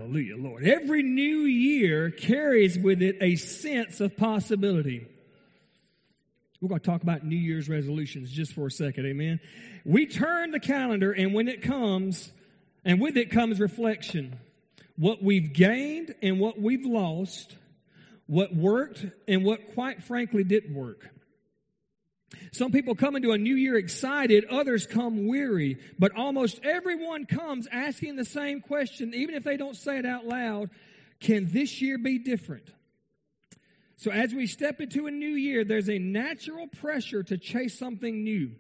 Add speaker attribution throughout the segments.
Speaker 1: Hallelujah, Lord. Every new year carries with it a sense of possibility. We're going to talk about New Year's resolutions just for a second, amen? We turn the calendar, and when it comes, and with it comes reflection. What we've gained and what we've lost, what worked and what quite frankly didn't work. Some people come into a new year excited, others come weary, but almost everyone comes asking the same question, even if they don't say it out loud, can this year be different? So as we step into a new year, there's a natural pressure to chase something new.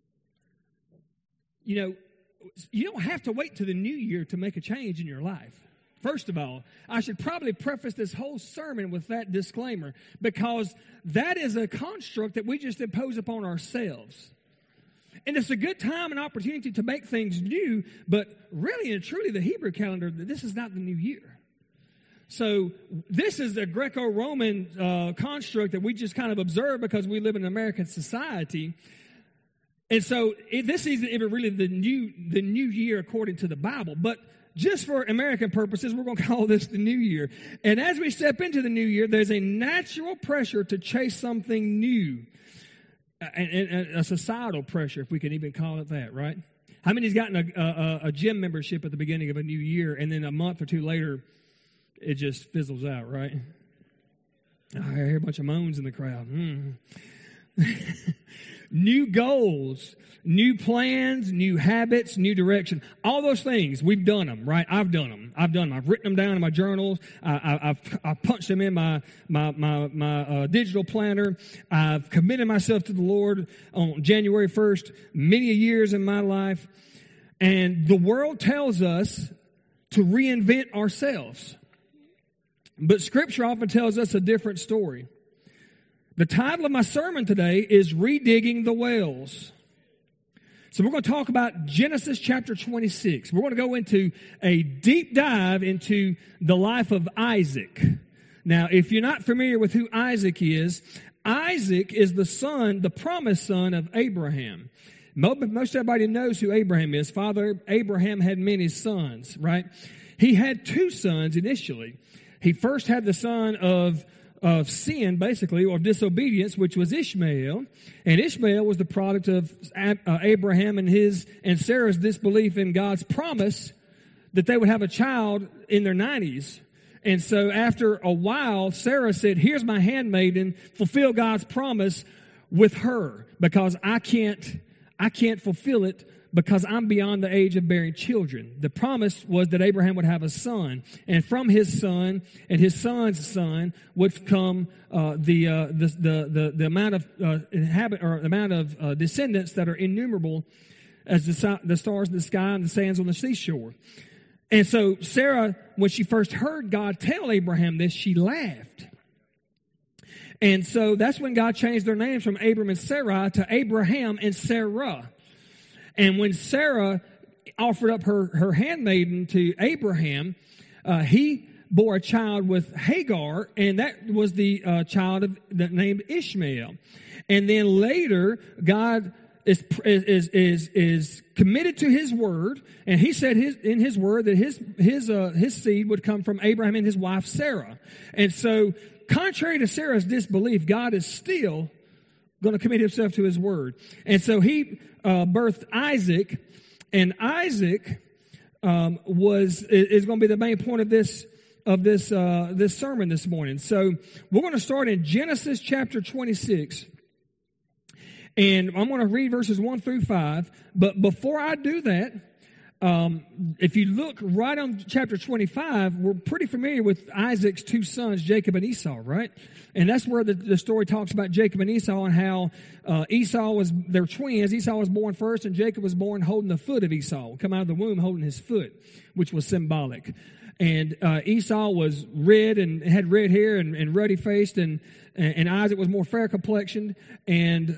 Speaker 1: You know, you don't have to wait to the new year to make a change in your life. First of all, I should probably preface this whole sermon with that disclaimer, because that is a construct that we just impose upon ourselves. And it's a good time and opportunity to make things new, but really and truly the Hebrew calendar, this is not the new year. So this is a Greco-Roman construct that we just kind of observe because we live in an American society. And so this isn't even really the new year according to the Bible, but just for American purposes, we're going to call this the new year. And as we step into the new year, there's a natural pressure to chase something new. And a societal pressure, if we can even call it that, right? How many's gotten a gym membership at the beginning of a new year, and then a month or two later, it just fizzles out, right? I hear a bunch of moans in the crowd. New goals, new plans, new habits, new direction. All those things, we've done them, right? I've done them. I've written them down in my journals. I've punched them in my digital planner. I've committed myself to the Lord on January 1st, many years in my life. And the world tells us to reinvent ourselves. But Scripture often tells us a different story. The title of my sermon today is Redigging the Wells. So we're going to talk about Genesis chapter 26. We're going to go into a deep dive into the life of Isaac. Now, if you're not familiar with who Isaac is the son, the promised son of Abraham. Most everybody knows who Abraham is. Father Abraham had many sons, right? He had two sons initially. He first had the son of sin, basically, or disobedience, which was Ishmael. And Ishmael was the product of Abraham and Sarah's disbelief in God's promise that they would have a child in their 90s. And so after a while, Sarah said, here's my handmaiden, fulfill God's promise with her, because I can't fulfill it because I'm beyond the age of bearing children. The promise was that Abraham would have a son, and from his son and his son's son would come the amount of descendants that are innumerable as the stars in the sky and the sands on the seashore. And so Sarah, when she first heard God tell Abraham this, she laughed. And so that's when God changed their names from Abram and Sarai to Abraham and Sarah. And when Sarah offered up her handmaiden to Abraham, he bore a child with Hagar, and that was the child named Ishmael. And then later, God is committed to His word, and He said in His word that his seed would come from Abraham and his wife Sarah. And so, contrary to Sarah's disbelief, God is still going to commit Himself to His word. And so He birthed Isaac, and Isaac is going to be the main point of this sermon this morning. So we're going to start in Genesis chapter 26, and I'm going to read verses 1 through 5. But before I do that, if you look right on chapter 25, we're pretty familiar with Isaac's two sons, Jacob and Esau, right? And that's where the story talks about Jacob and Esau and how they're twins. Esau was born first, and Jacob was born holding the foot of Esau, come out of the womb holding his foot, which was symbolic. And Esau was red and had red hair and ruddy faced, and Isaac was more fair complexioned. And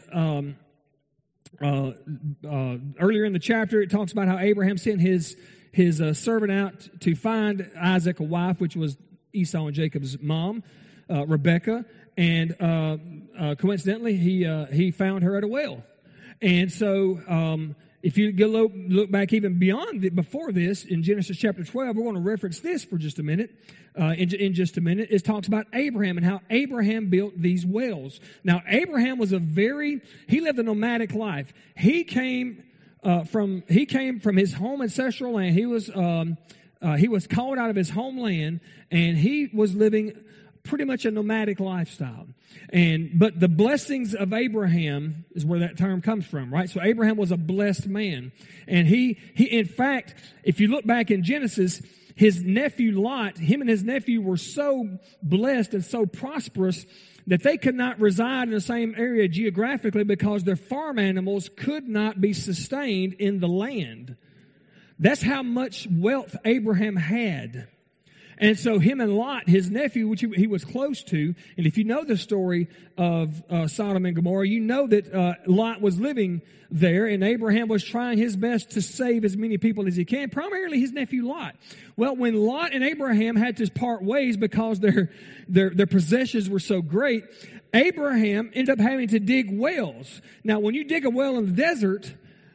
Speaker 1: earlier in the chapter, it talks about how Abraham sent his servant out to find Isaac a wife, which was Esau and Jacob's mom, Rebekah, and coincidentally, he found her at a well. And so if you go look back even beyond before this, in Genesis chapter 12, we're going to reference this for just a minute. In just a minute, it talks about Abraham and how Abraham built these wells. Now, Abraham was he lived a nomadic life. He came from his home ancestral land. He was called out of his homeland, and he was living pretty much a nomadic lifestyle. But the blessings of Abraham is where that term comes from, right? So Abraham was a blessed man. And he in fact, if you look back in Genesis, his nephew Lot, him and his nephew were so blessed and so prosperous that they could not reside in the same area geographically because their farm animals could not be sustained in the land. That's how much wealth Abraham had. And so him and Lot, his nephew, which he was close to, and if you know the story of Sodom and Gomorrah, you know that Lot was living there, and Abraham was trying his best to save as many people as he can, primarily his nephew Lot. Well, when Lot and Abraham had to part ways because their possessions were so great, Abraham ended up having to dig wells. Now, when you dig a well in the desert,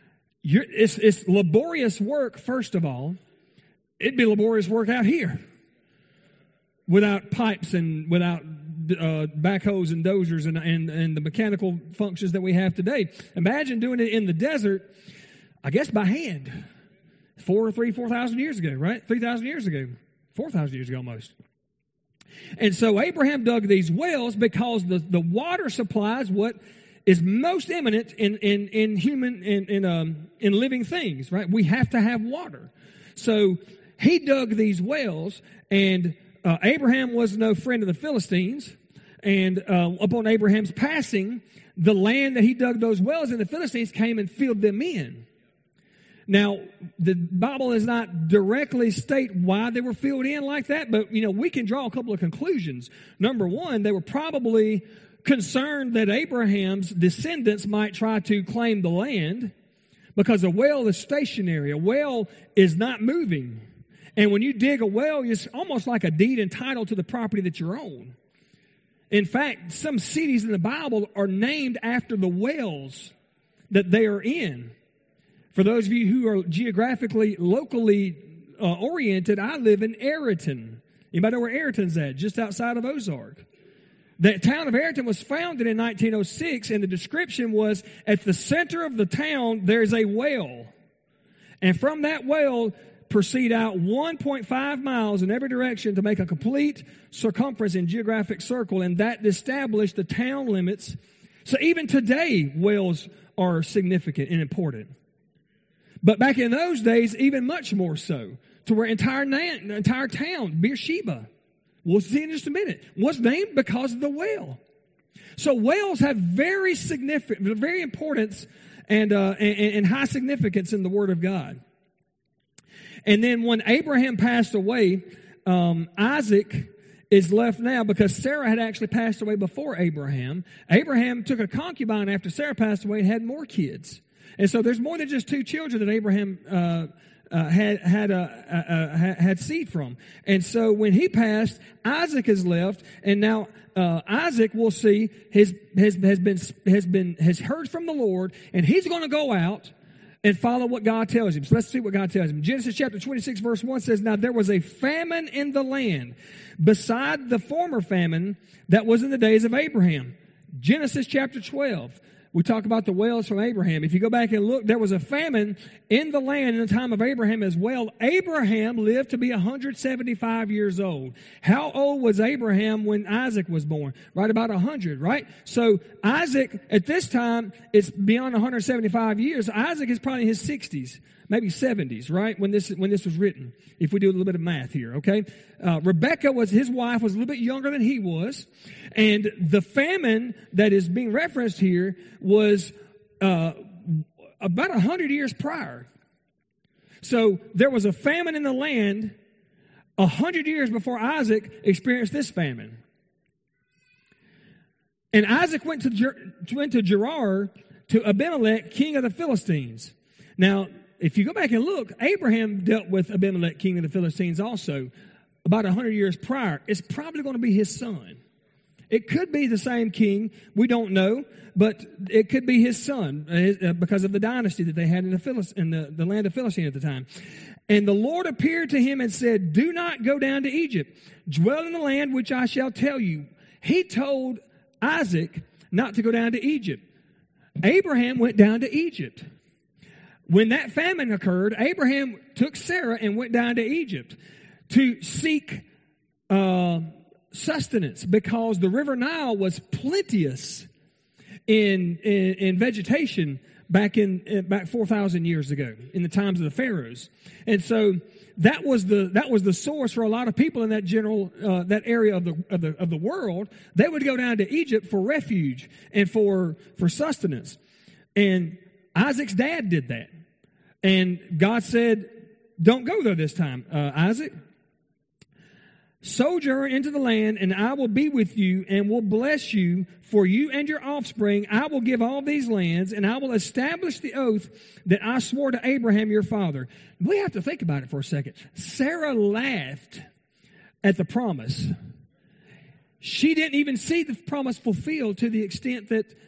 Speaker 1: it's laborious work, first of all. It'd be laborious work out here, without pipes and without backhoes and dozers and the mechanical functions that we have today. Imagine doing it in the desert, I guess by hand, 4,000 years ago, right? 3,000 years ago, 4,000 years ago almost. And so Abraham dug these wells because the water supply is what is most imminent in human in living things, right? We have to have water. So he dug these wells, and Abraham was no friend of the Philistines, and upon Abraham's passing, the land that he dug those wells in, the Philistines came and filled them in. Now, the Bible does not directly state why they were filled in like that, but, we can draw a couple of conclusions. Number one, they were probably concerned that Abraham's descendants might try to claim the land, because a well is stationary. A well is not moving. And when you dig a well, it's almost like a deed and title to the property that you own. In fact, some cities in the Bible are named after the wells that they are in. For those of you who are geographically, locally oriented, I live in Ayrton. Anybody know where Ayrton's at? Just outside of Ozark. The town of Ayrton was founded in 1906, and the description was, at the center of the town, there's a well. And from that well, proceed out 1.5 miles in every direction to make a complete circumference in geographic circle, and that established the town limits. So even today, wells are significant and important. But back in those days, even much more so, to where entire town, Beersheba, we'll see in just a minute, was named because of the well. So wells have very significant, very importance and high significance in the Word of God. And then when Abraham passed away, Isaac is left now because Sarah had actually passed away before Abraham. Abraham took a concubine after Sarah passed away and had more kids. And so there's more than just two children that Abraham had seed from. And so when he passed, Isaac is left, and now Isaac, we'll see, has heard from the Lord, and he's going to go out and follow what God tells him. So let's see what God tells him. Genesis chapter 26 verse 1 says, "Now there was a famine in the land beside the former famine that was in the days of Abraham." Genesis chapter 12. We talk about the wells from Abraham. If you go back and look, there was a famine in the land in the time of Abraham as well. Abraham lived to be 175 years old. How old was Abraham when Isaac was born? Right about 100, right? So Isaac, at this time, it's beyond 175 years. Isaac is probably in his 60s, maybe 70s, right? When this was written, if we do a little bit of math here, okay? Rebecca his wife was a little bit younger than he was. And the famine that is being referenced here was about 100 years prior. So there was a famine in the land 100 years before Isaac experienced this famine. And Isaac went to Gerar to Abimelech, king of the Philistines. Now, if you go back and look, Abraham dealt with Abimelech, king of the Philistines also about 100 years prior. It's probably going to be his son. It could be the same king. We don't know. But it could be his son because of the dynasty that they had in the land of Philistine at the time. And the Lord appeared to him and said, do not go down to Egypt. Dwell in the land which I shall tell you. He told Isaac not to go down to Egypt. Abraham went down to Egypt. When that famine occurred, Abraham took Sarah and went down to Egypt to seek sustenance because the river Nile was plenteous in vegetation back 4,000 years ago in the times of the pharaohs. And so that was the source for a lot of people in that that area of the world. They would go down to Egypt for refuge and for sustenance. And Isaac's dad did that. And God said, don't go there this time, Isaac. Sojourn into the land, and I will be with you and will bless you. For you and your offspring, I will give all these lands, and I will establish the oath that I swore to Abraham your father. We have to think about it for a second. Sarah laughed at the promise. She didn't even see the promise fulfilled to the extent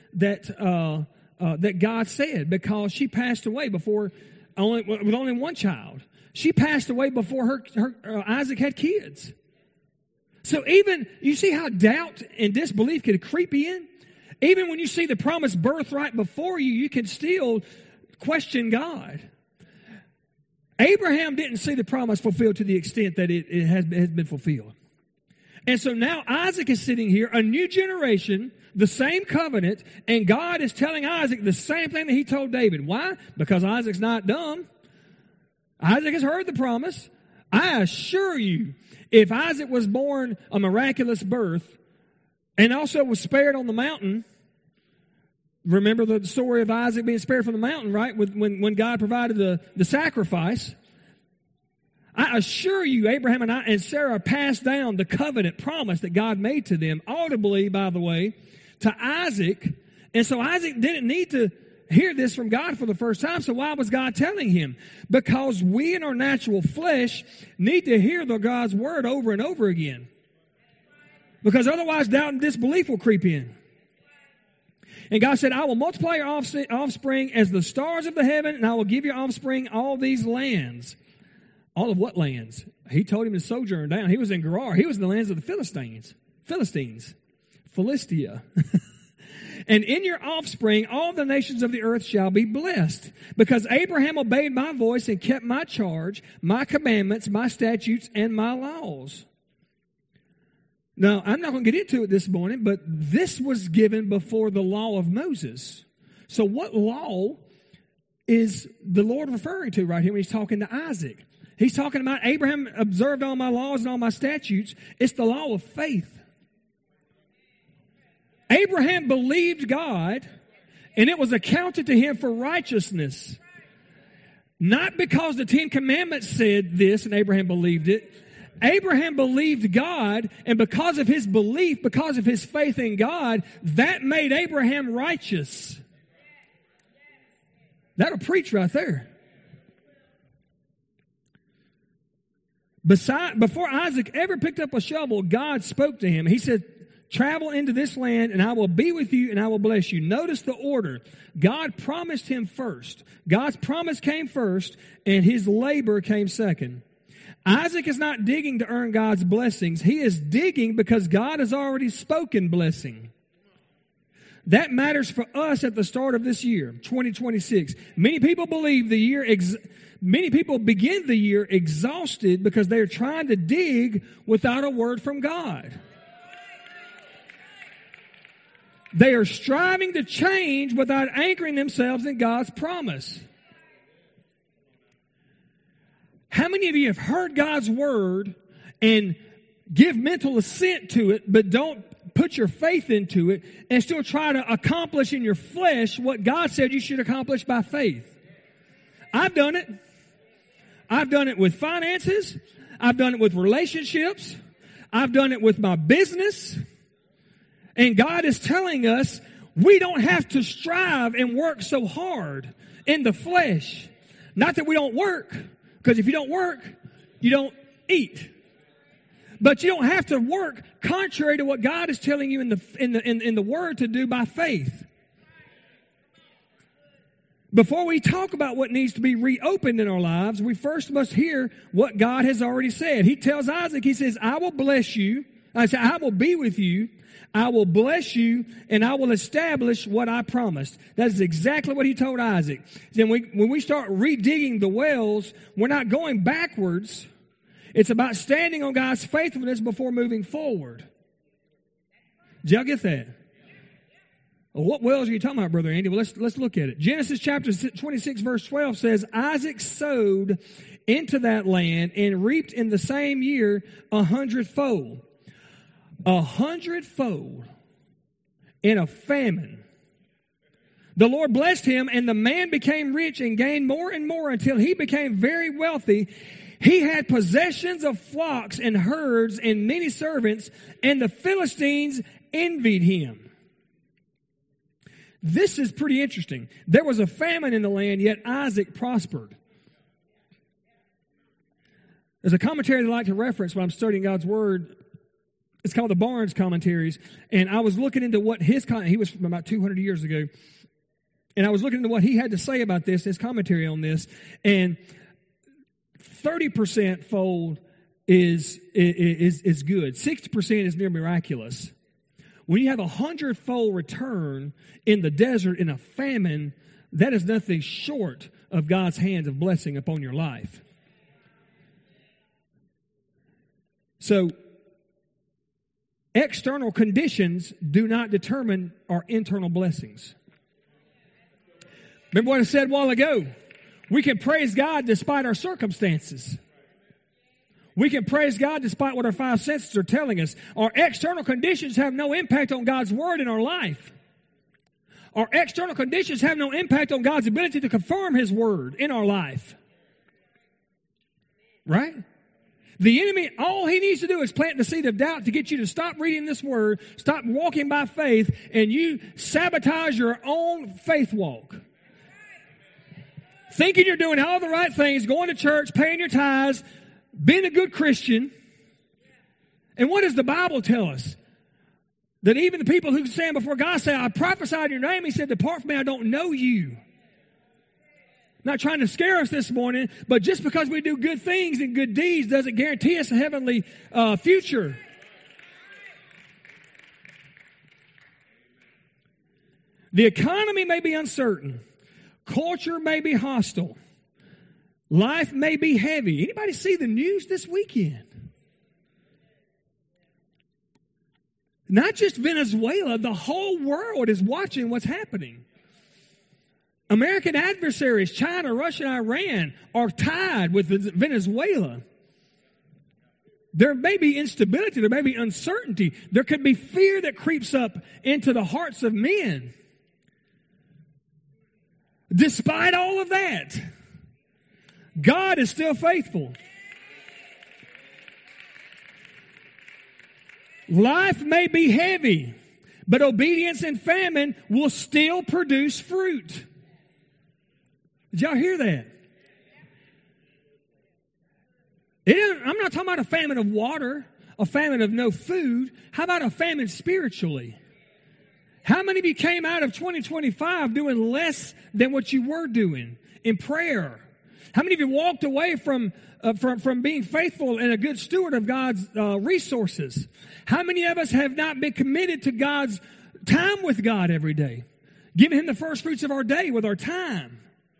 Speaker 1: that God said, because she passed away with only one child. She passed away before Isaac had kids. So even, you see how doubt and disbelief can creep in? Even when you see the promised birthright before you, you can still question God. Abraham didn't see the promise fulfilled to the extent that it has been fulfilled. And so now Isaac is sitting here, a new generation, the same covenant, and God is telling Isaac the same thing that he told David. Why? Because Isaac's not dumb. Isaac has heard the promise. I assure you, if Isaac was born a miraculous birth and also was spared on the mountain, remember the story of Isaac being spared from the mountain, right? When God provided the sacrifice. I assure you, Abraham and Sarah passed down the covenant promise that God made to them, audibly, by the way, to Isaac. And so Isaac didn't need to hear this from God for the first time. So why was God telling him? Because we in our natural flesh need to hear God's word over and over again. Because otherwise doubt and disbelief will creep in. And God said, I will multiply your offspring as the stars of the heaven, and I will give your offspring all these lands. All of what lands? He told him to sojourn down. He was in Gerar. He was in the lands of the Philistines. Philistia. And in your offspring, all the nations of the earth shall be blessed. Because Abraham obeyed my voice and kept my charge, my commandments, my statutes, and my laws. Now, I'm not going to get into it this morning, but this was given before the law of Moses. So what law is the Lord referring to right here when he's talking to Isaac? He's talking about Abraham observed all my laws and all my statutes. It's the law of faith. Abraham believed God, and it was accounted to him for righteousness. Not because the Ten Commandments said this and Abraham believed it. Abraham believed God, and because of his belief, because of his faith in God, that made Abraham righteous. That'll preach right there. Before Isaac ever picked up a shovel, God spoke to him. He said, travel into this land, and I will be with you, and I will bless you. Notice the order. God promised him first. God's promise came first, and his labor came second. Isaac is not digging to earn God's blessings. He is digging because God has already spoken blessing. That matters for us at the start of this year, 2026. Many people begin the year exhausted because they're trying to dig without a word from God. They are striving to change without anchoring themselves in God's promise. How many of you have heard God's word and give mental assent to it, but don't put your faith into it and still try to accomplish in your flesh what God said you should accomplish by faith? I've done it. I've done it with finances. I've done it with relationships. I've done it with my business. And God is telling us we don't have to strive and work so hard in the flesh. Not that we don't work, because if you don't work, you don't eat. But you don't have to work contrary to what God is telling you in the Word to do by faith. Before we talk about what needs to be reopened in our lives, we first must hear what God has already said. He tells Isaac, he says, I will bless you. I will be with you. I will bless you, and I will establish what I promised. That is exactly what he told Isaac. Then when we start redigging the wells, we're not going backwards. It's about standing on God's faithfulness before moving forward. Did y'all get that? Well, what wells are you talking about, Brother Andy? Well, let's look at it. Genesis chapter 26, verse 12 says, Isaac sowed into that land and reaped in the same year 100-fold. 100-fold in a famine. The Lord blessed him, and the man became rich and gained more and more until he became very wealthy. He had possessions of flocks and herds and many servants, and the Philistines envied him. This is pretty interesting. There was a famine in the land, yet Isaac prospered. There's a commentary that I like to reference when I'm studying God's Word. It's called the Barnes Commentaries. And I was looking into what he was from about 200 years ago. And I was looking into what he had to say about this, his commentary on this. And 30% fold is good. 60% is near miraculous. When you have 100-fold return in the desert in a famine, that is nothing short of God's hands of blessing upon your life. So, external conditions do not determine our internal blessings. Remember what I said a while ago? We can praise God despite our circumstances. We can praise God despite what our five senses are telling us. Our external conditions have no impact on God's Word in our life. Our external conditions have no impact on God's ability to confirm His Word in our life. Right? The enemy, all he needs to do is plant the seed of doubt to get you to stop reading this Word, stop walking by faith, and you sabotage your own faith walk. Thinking you're doing all the right things, going to church, paying your tithes, being a good Christian. And what does the Bible tell us? That even the people who stand before God say, I prophesied in your name. He said, depart from me, I don't know you. Not trying to scare us this morning, but just because we do good things and good deeds doesn't guarantee us a heavenly future. The economy may be uncertain. Culture may be hostile. Life may be heavy. Anybody see the news this weekend? Not just Venezuela, the whole world is watching what's happening. American adversaries, China, Russia, and Iran, are tied with Venezuela. There may be instability. There may be uncertainty. There could be fear that creeps up into the hearts of men. Despite all of that, God is still faithful. Life may be heavy, but obedience and famine will still produce fruit. Did y'all hear that? I'm not talking about a famine of water, a famine of no food. How about a famine spiritually? How many of you came out of 2025 doing less than what you were doing in prayer? How many of you walked away from being faithful and a good steward of God's resources? How many of us have not been committed to God's time with God every day? Giving Him the first fruits of our day with our time.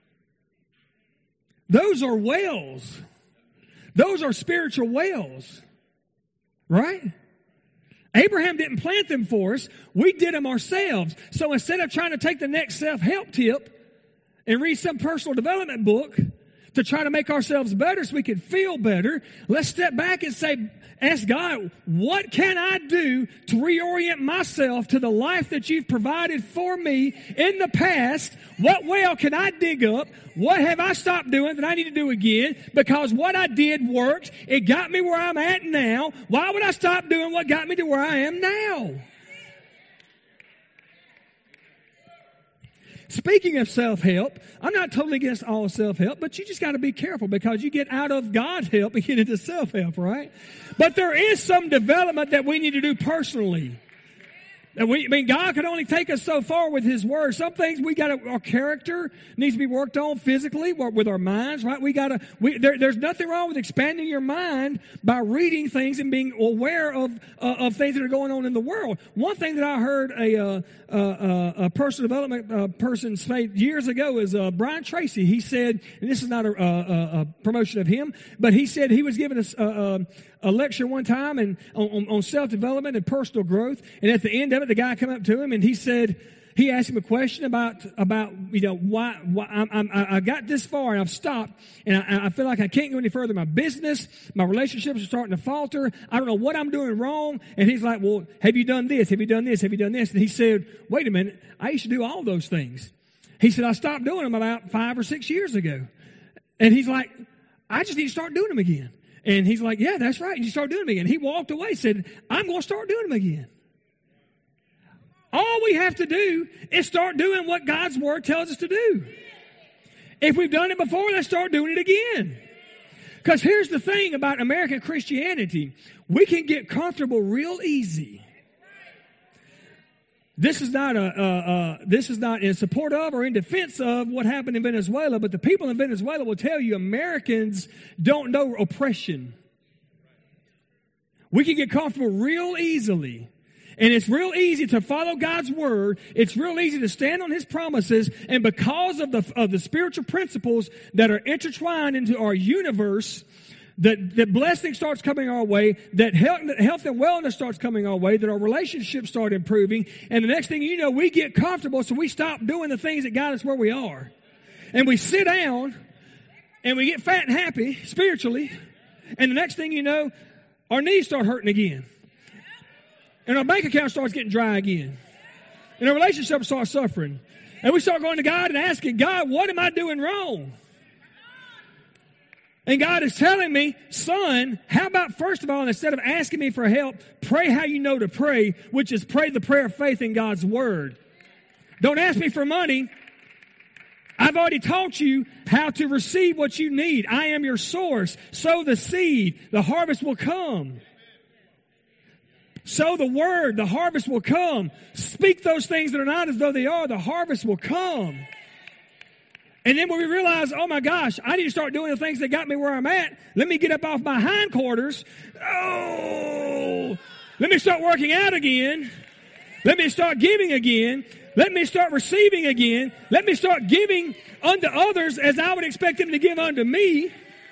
Speaker 1: Those are wells. Those are spiritual wells. Right? Abraham didn't plant them for us. We did them ourselves. So instead of trying to take the next self-help tip and read some personal development book to try to make ourselves better so we can feel better, let's step back and ask God, what can I do to reorient myself to the life that you've provided for me in the past? What well can I dig up? What have I stopped doing that I need to do again? Because what I did worked. It got me where I'm at now. Why would I stop doing what got me to where I am now? Speaking of self-help, I'm not totally against all self-help, but you just got to be careful because you get out of God's help and get into self-help, right? But there is some development that we need to do personally. God can only take us so far with His Word. Some things our character needs to be worked on physically with our minds, right? There's nothing wrong with expanding your mind by reading things and being aware of things that are going on in the world. One thing that I heard a personal development person say years ago is Brian Tracy. He said, and this is not a promotion of him, but he said he was giving us a lecture one time and on self-development and personal growth. And at the end of it, the guy came up to him and he asked him a question about why I got this far and I've stopped and I feel like I can't go any further. My business, my relationships are starting to falter. I don't know what I'm doing wrong. And he's like, well, have you done this? Have you done this? Have you done this? And he said, wait a minute, I used to do all those things. He said, I stopped doing them about 5 or 6 years ago. And he's like, I just need to start doing them again. And he's like, yeah, that's right. And you start doing them again. He walked away, said, I'm going to start doing them again. All we have to do is start doing what God's Word tells us to do. If we've done it before, let's start doing it again. Because here's the thing about American Christianity. We can get comfortable real easy. This is not in support of or in defense of what happened in Venezuela, but the people in Venezuela will tell you Americans don't know oppression. We can get comfortable real easily. And it's real easy to follow God's Word. It's real easy to stand on His promises. And because of the spiritual principles that are intertwined into our universe, that blessing starts coming our way, that health and wellness starts coming our way, that our relationships start improving, and the next thing you know, we get comfortable, so we stop doing the things that got us where we are. And we sit down, and we get fat and happy spiritually, and the next thing you know, our knees start hurting again. And our bank account starts getting dry again. And our relationship starts suffering. And we start going to God and asking, God, what am I doing wrong? And God is telling me, son, how about first of all, instead of asking me for help, pray how you know to pray, which is pray the prayer of faith in God's Word. Don't ask me for money. I've already taught you how to receive what you need. I am your source. Sow the seed. The harvest will come. Sow the word. The harvest will come. Speak those things that are not as though they are. The harvest will come. And then when we realize, oh my gosh, I need to start doing the things that got me where I'm at. Let me get up off my hindquarters. Oh, let me start working out again. Let me start giving again. Let me start receiving again. Let me start giving unto others as I would expect them to give unto me.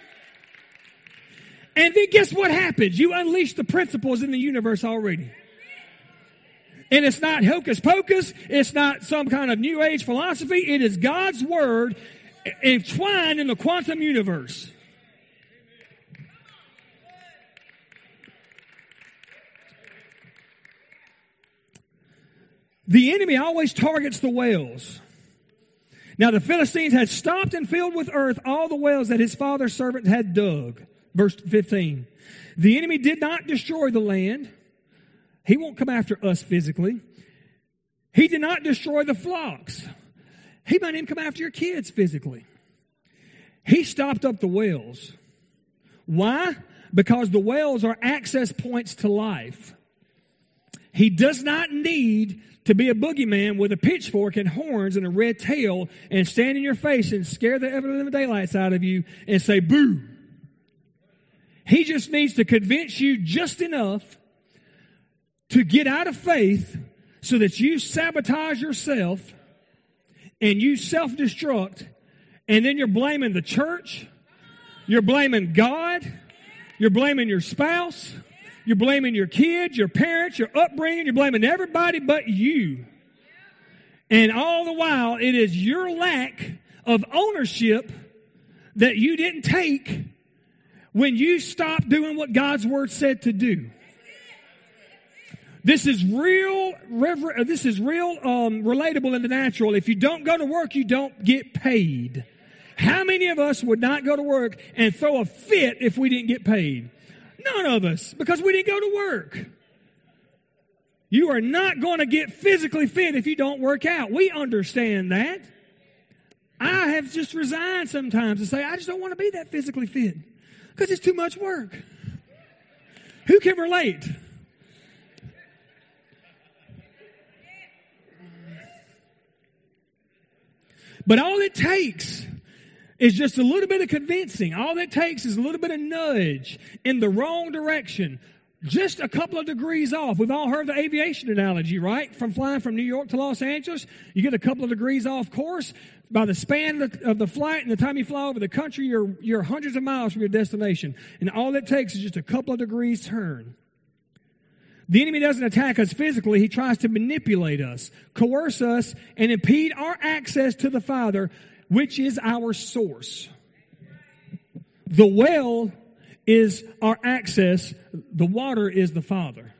Speaker 1: And then guess what happens? You unleash the principles in the universe already. And it's not hocus pocus. It's not some kind of new age philosophy. It is God's Word entwined in the quantum universe. The enemy always targets the wells. Now the Philistines had stopped and filled with earth all the wells that his father's servant had dug. Verse 15. The enemy did not destroy the land. He won't come after us physically. He did not destroy the flocks. He might even come after your kids physically. He stopped up the wells. Why? Because the wells are access points to life. He does not need to be a boogeyman with a pitchfork and horns and a red tail and stand in your face and scare the ever-living daylights out of you and say, boo. He just needs to convince you just enough to get out of faith so that you sabotage yourself and you self-destruct, and then you're blaming the church, you're blaming God, you're blaming your spouse, you're blaming your kids, your parents, your upbringing, you're blaming everybody but you. And all the while, it is your lack of ownership that you didn't take when you stopped doing what God's Word said to do. This is real relatable in the natural. If you don't go to work, you don't get paid. How many of us would not go to work and throw a fit if we didn't get paid? None of us, because we didn't go to work. You are not going to get physically fit if you don't work out. We understand that. I have just resigned sometimes to say, I just don't want to be that physically fit because it's too much work. Who can relate? But all it takes is just a little bit of convincing. All it takes is a little bit of nudge in the wrong direction. Just a couple of degrees off. We've all heard the aviation analogy, right? From flying from New York to Los Angeles, you get a couple of degrees off course. By the span of the flight and the time you fly over the country, you're hundreds of miles from your destination. And all it takes is just a couple of degrees turn. The enemy doesn't attack us physically. He tries to manipulate us, coerce us, and impede our access to the Father, which is our source. The well is our access. The water is the Father.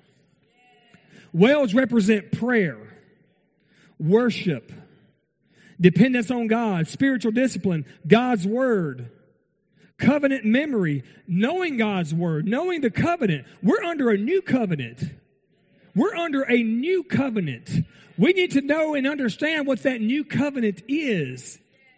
Speaker 1: Wells represent prayer, worship, dependence on God, spiritual discipline, God's Word, covenant memory, knowing God's Word, knowing the covenant. We're under a new covenant. We're under a new covenant. We need to know and understand what that new covenant is.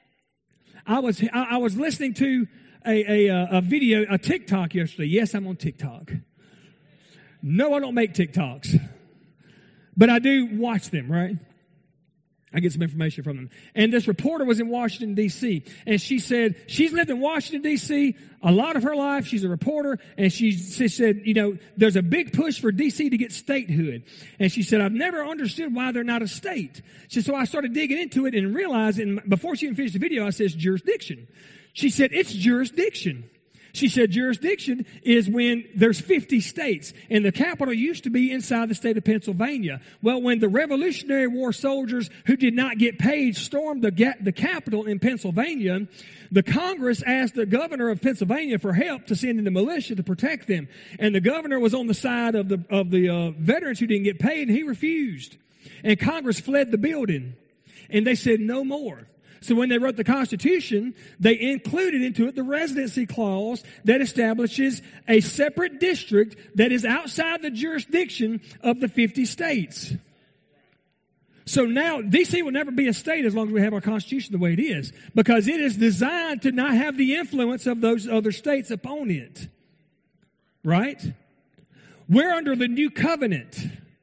Speaker 1: I was listening to a video, a TikTok yesterday. Yes, I'm on TikTok. No, I don't make TikToks. But I do watch them, right? I get some information from them. And this reporter was in Washington, D.C. And she said she's lived in Washington, D.C. a lot of her life. She's a reporter. And she said, you know, there's a big push for D.C. to get statehood. And she said, I've never understood why they're not a state. She said, so I started digging into it and realized, and before she even finished the video, I said, it's jurisdiction. She said, it's jurisdiction. She said jurisdiction is when there's 50 states, and the capital used to be inside the state of Pennsylvania. Well, when the Revolutionary War soldiers who did not get paid stormed the capital in Pennsylvania, the Congress asked the governor of Pennsylvania for help to send in the militia to protect them. And the governor was on the side of the veterans who didn't get paid, and he refused. And Congress fled the building, and they said no more. So when they wrote the Constitution, they included into it the residency clause that establishes a separate district that is outside the jurisdiction of the 50 states. So now, D.C. will never be a state as long as we have our Constitution the way it is, because it is designed to not have the influence of those other states upon it. Right? We're under the new covenant.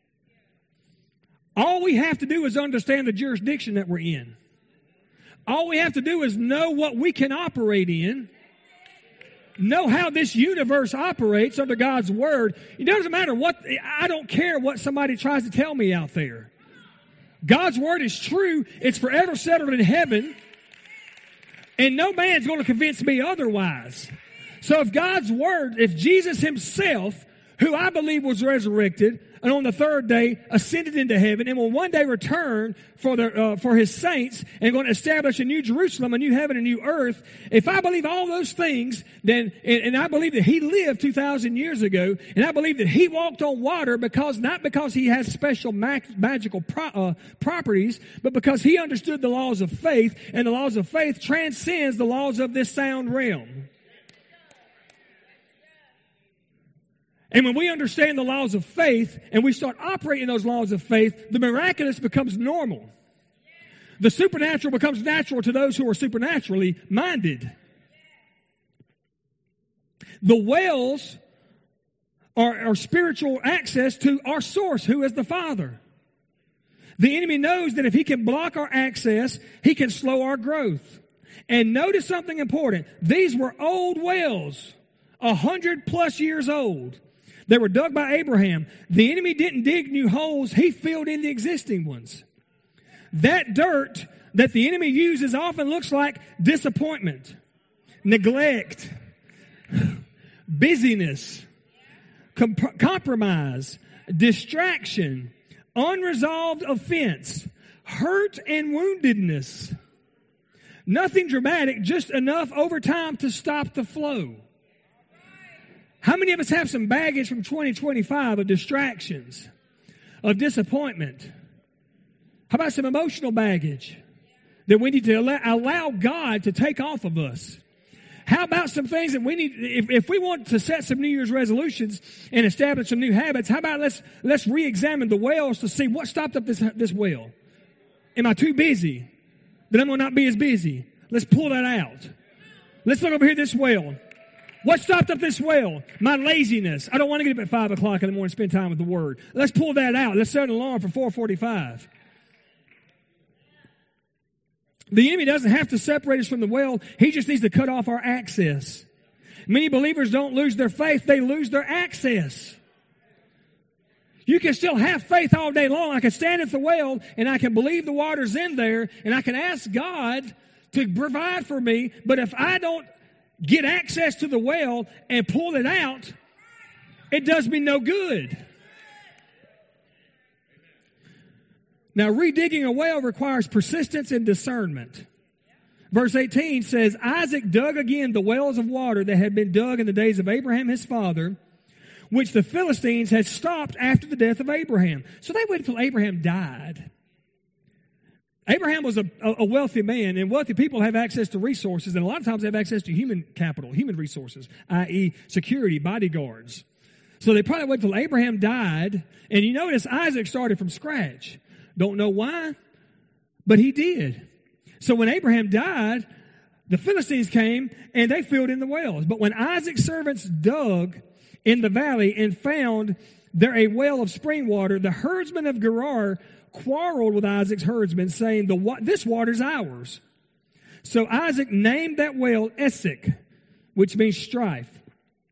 Speaker 1: All we have to do is understand the jurisdiction that we're in. All we have to do is know what we can operate in, know how this universe operates under God's Word. It doesn't matter what, I don't care what somebody tries to tell me out there. God's Word is true. It's forever settled in heaven, and no man's going to convince me otherwise. So if God's Word, if Jesus Himself, who I believe was resurrected, and on the third day ascended into heaven, and will one day return for His saints, and going to establish a new Jerusalem, a new heaven, a new earth. If I believe all those things, then and I believe that He lived 2,000 years ago, and I believe that He walked on water not because He has special magical properties, but because He understood the laws of faith, and the laws of faith transcends the laws of this sound realm. And when we understand the laws of faith and we start operating those laws of faith, the miraculous becomes normal. The supernatural becomes natural to those who are supernaturally minded. The wells are spiritual access to our source, who is the Father. The enemy knows that if he can block our access, he can slow our growth. And notice something important. These were old wells, 100+ years old. They were dug by Abraham. The enemy didn't dig new holes. He filled in the existing ones. That dirt that the enemy uses often looks like disappointment, neglect, busyness, compromise, distraction, unresolved offense, hurt and woundedness. Nothing dramatic, just enough over time to stop the flow. How many of us have some baggage from 2025 of distractions, of disappointment? How about some emotional baggage that we need to allow God to take off of us? How about some things that we need, if we want to set some New Year's resolutions and establish some new habits, how about let's re-examine the wells to see what stopped up this well. Am I too busy? Then I'm going to not be as busy. Let's pull that out. Let's look over here this well. What stopped up this well? My laziness. I don't want to get up at 5 o'clock in the morning and spend time with the Word. Let's pull that out. Let's set an alarm for 4:45. The enemy doesn't have to separate us from the well. He just needs to cut off our access. Many believers don't lose their faith. They lose their access. You can still have faith all day long. I can stand at the well and I can believe the water's in there and I can ask God to provide for me. But if I don't get access to the well and pull it out, it does me no good. Now, redigging a well requires persistence and discernment. Verse 18 says, Isaac dug again the wells of water that had been dug in the days of Abraham his father, which the Philistines had stopped after the death of Abraham. So they waited till Abraham died. Abraham was a wealthy man, and wealthy people have access to resources, and a lot of times they have access to human capital, human resources, i.e. security, bodyguards. So they probably waited till Abraham died, and you notice Isaac started from scratch. Don't know why, but he did. So when Abraham died, the Philistines came and they filled in the wells. But when Isaac's servants dug in the valley and found there a well of spring water, the herdsmen of Gerar quarreled with Isaac's herdsmen, saying, this water's ours. So Isaac named that well Esek, which means strife,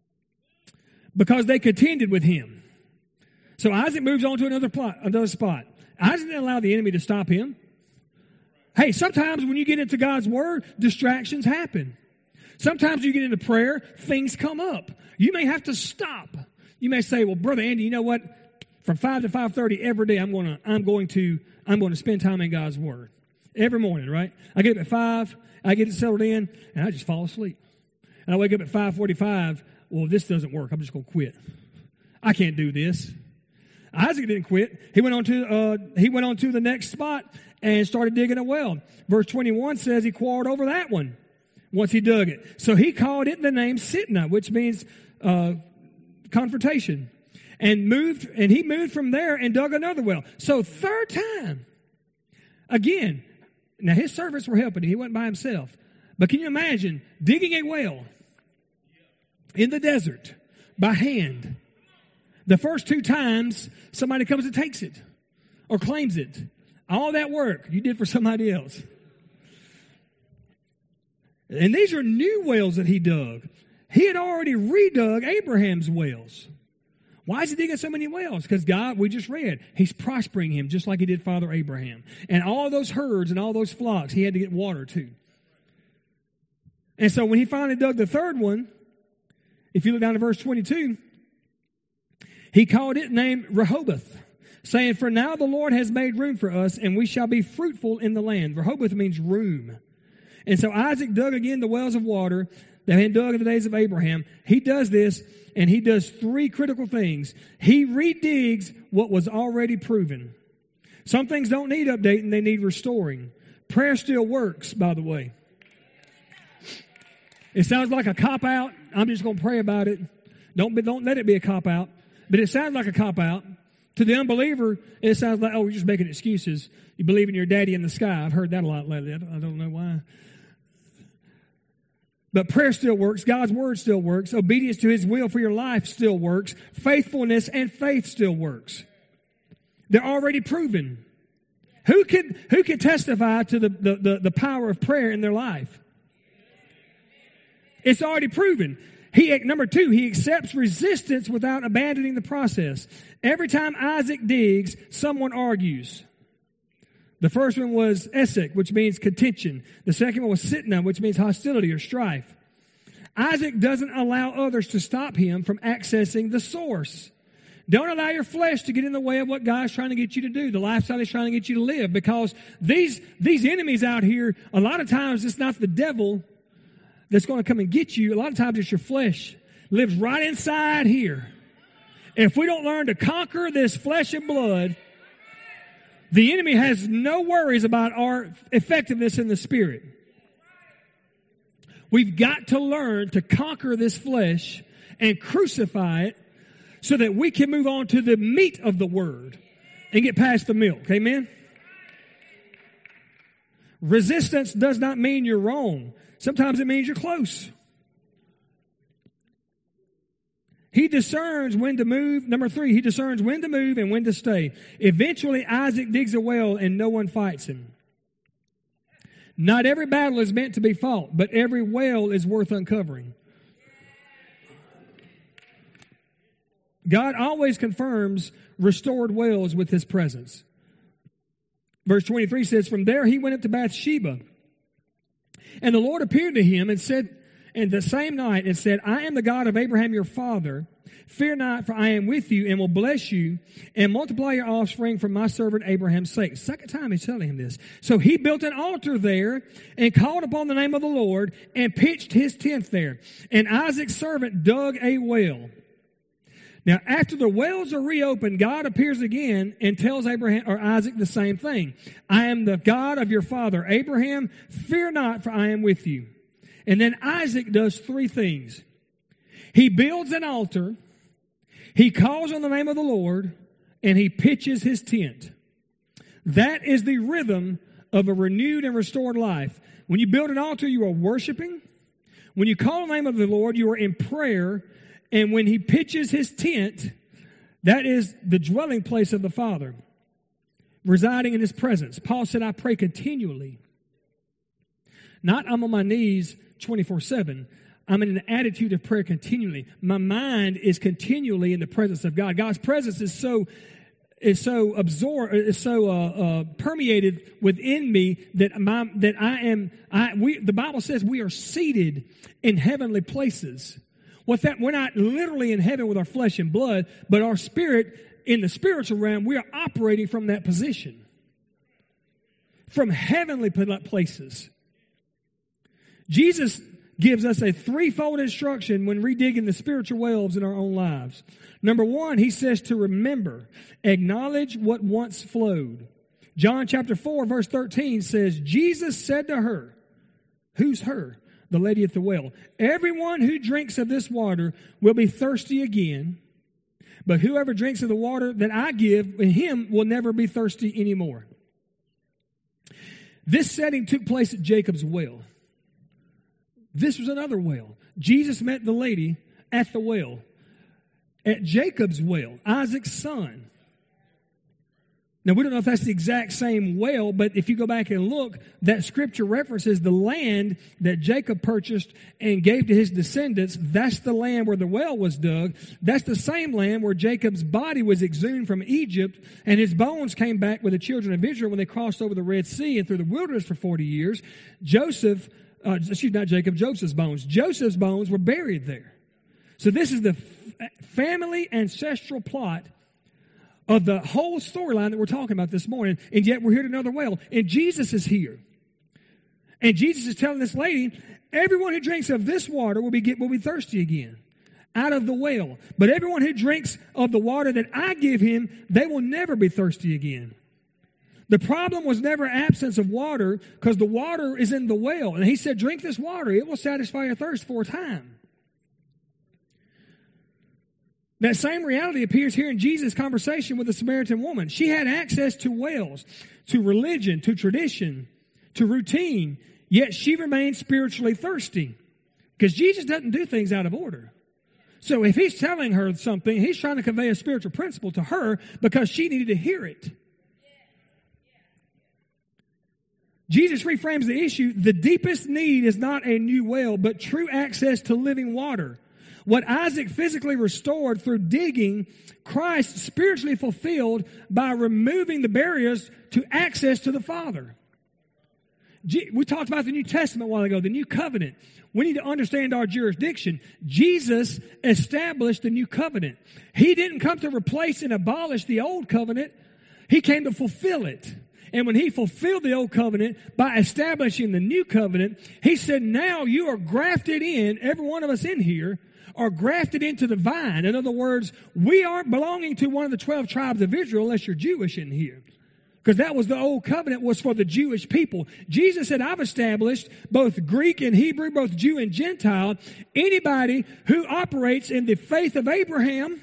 Speaker 1: because they contended with him. So Isaac moves on to another spot. Isaac didn't allow the enemy to stop him. Hey, sometimes when you get into God's Word, distractions happen. Sometimes you get into prayer, things come up. You may have to stop. You may say, well, Brother Andy, you know what? From 5 to 5:30 every day, I'm going to spend time in God's Word. Every morning, right? I get up at 5, I get it settled in, and I just fall asleep. And I wake up at 5:45. Well, this doesn't work. I'm just going to quit. I can't do this. Isaac didn't quit. He went on to the next spot and started digging a well. Verse 21 says he quarreled over that one once he dug it. So he called it the name Sitnah, which means confrontation. And he moved from there and dug another well. So third time. Again, now his servants were helping him. He wasn't by himself. But can you imagine digging a well in the desert by hand? The first 2 times, somebody comes and takes it or claims it. All that work you did for somebody else. And these are new wells that he dug. He had already redug Abraham's wells. Why is he digging so many wells? Because God, we just read, he's prospering him just like he did Father Abraham. And all those herds and all those flocks, he had to get water too. And so when he finally dug the third one, if you look down to verse 22, he called it named Rehoboth, saying, for now the Lord has made room for us, and we shall be fruitful in the land. Rehoboth means room. And so Isaac dug again the wells of water that had been dug in the days of Abraham. He does this, and he does 3 critical things. He redigs what was already proven. Some things don't need updating, they need restoring. Prayer still works, by the way. It sounds like a cop-out. I'm just going to pray about it. Don't let it be a cop-out. But it sounds like a cop-out. To the unbeliever, it sounds like, oh, you're just making excuses. You believe in your daddy in the sky. I've heard that a lot lately. I don't know why. But prayer still works. God's Word still works. Obedience to His will for your life still works. Faithfulness and faith still works. They're already proven. Who could testify to the power of prayer in their life? It's already proven. Number 2, he accepts resistance without abandoning the process. Every time Isaac digs, someone argues. The first one was Esek, which means contention. The second one was Sitnah, which means hostility or strife. Isaac doesn't allow others to stop him from accessing the source. Don't allow your flesh to get in the way of what God's trying to get you to do, the lifestyle He's trying to get you to live, because these enemies out here, a lot of times it's not the devil that's going to come and get you. A lot of times it's your flesh. Lives right inside here. If we don't learn to conquer this flesh and blood, the enemy has no worries about our effectiveness in the Spirit. We've got to learn to conquer this flesh and crucify it so that we can move on to the meat of the word and get past the milk. Amen? Resistance does not mean you're wrong. Sometimes it means you're close. He discerns when to move. Number 3, he discerns when to move and when to stay. Eventually, Isaac digs a well and no one fights him. Not every battle is meant to be fought, but every well is worth uncovering. God always confirms restored wells with his presence. Verse 23 says, from there he went up to Bathsheba. And the Lord appeared to him and said, and the same night, and said, I am the God of Abraham your father. Fear not, for I am with you and will bless you and multiply your offspring for my servant Abraham's sake. Second time he's telling him this. So he built an altar there and called upon the name of the Lord and pitched his tent there. And Isaac's servant dug a well. Now, after the wells are reopened, God appears again and tells Abraham or Isaac the same thing. I am the God of your father Abraham. Fear not, for I am with you. And then Isaac does 3 things. He builds an altar, he calls on the name of the Lord, and he pitches his tent. That is the rhythm of a renewed and restored life. When you build an altar, you are worshiping. When you call on the name of the Lord, you are in prayer. And when he pitches his tent, that is the dwelling place of the Father, residing in his presence. Paul said, I pray continually. Not I'm on my knees 24/7. I'm in an attitude of prayer continually. My mind is continually in the presence of God. God's presence is so permeated within me that the Bible says we are seated in heavenly places. We're not literally in heaven with our flesh and blood, but our spirit in the spiritual realm, we are operating from that position. From heavenly places. Jesus gives us a 3-fold instruction when redigging the spiritual wells in our own lives. Number 1, he says to remember, acknowledge what once flowed. John chapter 4, verse 13 says, Jesus said to her, who's her? The lady at the well. Everyone who drinks of this water will be thirsty again, but whoever drinks of the water that I give, him will never be thirsty anymore. This setting took place at Jacob's well. This was another well. Jesus met the lady at the well. At Jacob's well, Isaac's son. Now, we don't know if that's the exact same well, but if you go back and look, that scripture references the land that Jacob purchased and gave to his descendants. That's the land where the well was dug. That's the same land where Jacob's body was exhumed from Egypt, and his bones came back with the children of Israel when they crossed over the Red Sea and through the wilderness for 40 years. Joseph's bones were buried there. So this is the family ancestral plot of the whole storyline that we're talking about this morning, and yet we're here at another well, and Jesus is here. And Jesus is telling this lady, everyone who drinks of this water will be thirsty again out of the well. But everyone who drinks of the water that I give him, they will never be thirsty again. The problem was never absence of water, because the water is in the well. And he said, drink this water. It will satisfy your thirst for a time. That same reality appears here in Jesus' conversation with the Samaritan woman. She had access to wells, to religion, to tradition, to routine, yet she remained spiritually thirsty. Because Jesus doesn't do things out of order. So if he's telling her something, he's trying to convey a spiritual principle to her because she needed to hear it. Jesus reframes the issue. The deepest need is not a new well, but true access to living water. What Isaac physically restored through digging, Christ spiritually fulfilled by removing the barriers to access to the Father. We talked about the New Testament a while ago, the New Covenant. We need to understand our jurisdiction. Jesus established the New Covenant. He didn't come to replace and abolish the Old Covenant. He came to fulfill it. And when he fulfilled the Old Covenant by establishing the New Covenant, he said, now you are grafted in, every one of us in here, are grafted into the vine. In other words, we aren't belonging to one of the 12 tribes of Israel unless you're Jewish in here. because that was the old covenant, was for the Jewish people. Jesus said, I've established both Greek and Hebrew, both Jew and Gentile. Anybody who operates in the faith of Abraham,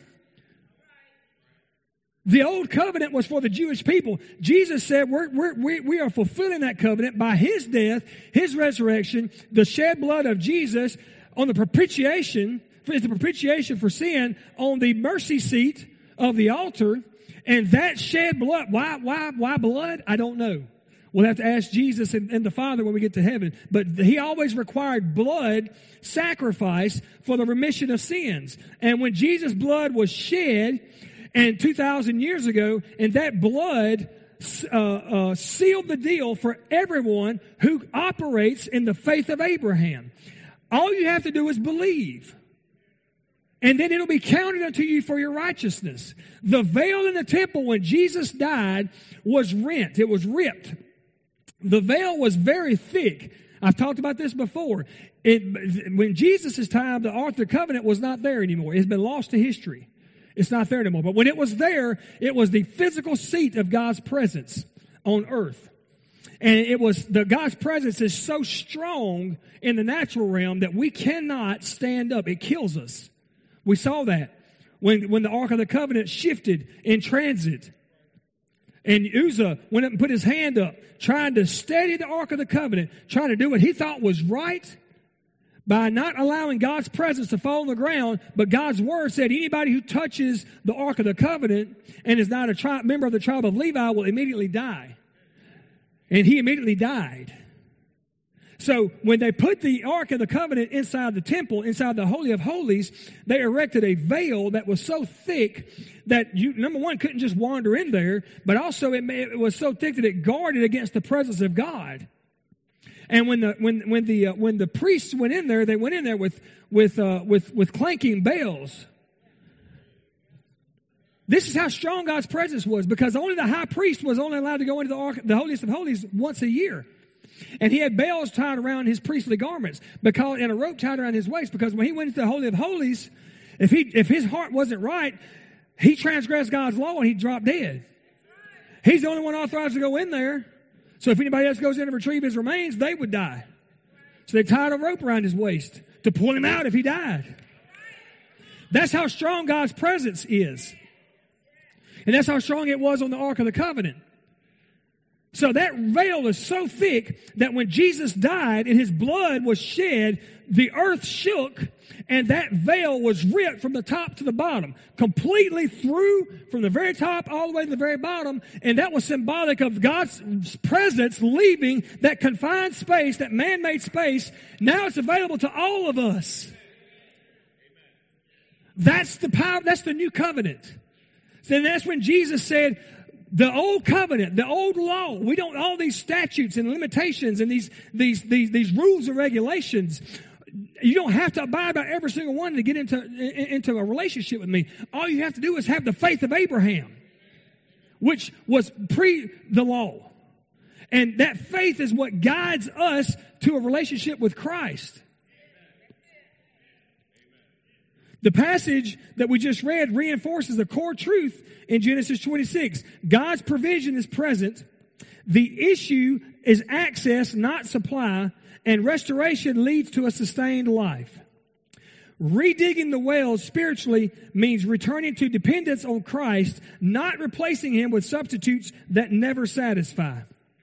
Speaker 1: the old covenant was for the Jewish people. Jesus said we are fulfilling that covenant by his death, his resurrection, the shed blood of Jesus on the propitiation, is the propitiation for sin on the mercy seat of the altar. And that shed blood, why blood? I don't know. We'll have to ask Jesus and the Father when we get to heaven. But he always required blood sacrifice for the remission of sins. And when Jesus' blood was shed, and 2,000 years ago, and that blood sealed the deal for everyone who operates in the faith of Abraham. All you have to do is believe. And then it'll be counted unto you for your righteousness. The veil in the temple when Jesus died was rent. It was ripped. The veil was very thick. I've talked about this before. When Jesus' time, the Ark of the Covenant was not there anymore. It's been lost to history. It's not there anymore. But when it was there, it was the physical seat of God's presence on earth. And it was, God's presence is so strong in the natural realm that we cannot stand up. It kills us. We saw that when the Ark of the Covenant shifted in transit. And Uzzah went up and put his hand up, trying to steady the Ark of the Covenant, trying to do what he thought was right, by not allowing God's presence to fall on the ground. But God's word said anybody who touches the Ark of the Covenant and is not a member of the tribe of Levi will immediately die. And he immediately died. So when they put the Ark of the Covenant inside the temple, inside the Holy of Holies, they erected a veil that was so thick that you, number one, couldn't just wander in there, but also it was so thick that it guarded against the presence of God. And when the priests went in there, they went in there with clanking bells. This is how strong God's presence was, because only the high priest was only allowed to go into the Ark, the Holiest of Holies, once a year. And he had bells tied around his priestly garments, and a rope tied around his waist, because when he went into the Holy of Holies, if his heart wasn't right, he transgressed God's law and he'd drop dead. He's the only one authorized to go in there. So if anybody else goes in to retrieve his remains, they would die. So they tied a rope around his waist to pull him out if he died. That's how strong God's presence is. And that's how strong it was on the Ark of the Covenant. So that veil is so thick that when Jesus died and his blood was shed, the earth shook and that veil was ripped from the top to the bottom, completely through from the very top all the way to the very bottom. And that was symbolic of God's presence leaving that confined space, that man-made space. Now it's available to all of us. That's the power. That's the new covenant. So that's when Jesus said, the old covenant, the old law, we don't, all these statutes and limitations and these rules and regulations, you don't have to abide by every single one to get into a relationship with me. All you have to do is have the faith of Abraham, which was pre the law. And that faith is what guides us to a relationship with Christ. The passage that we just read reinforces the core truth in Genesis 26. God's provision is present. The issue is access, not supply, and restoration leads to a sustained life. Redigging the wells spiritually means returning to dependence on Christ, not replacing him with substitutes that never satisfy.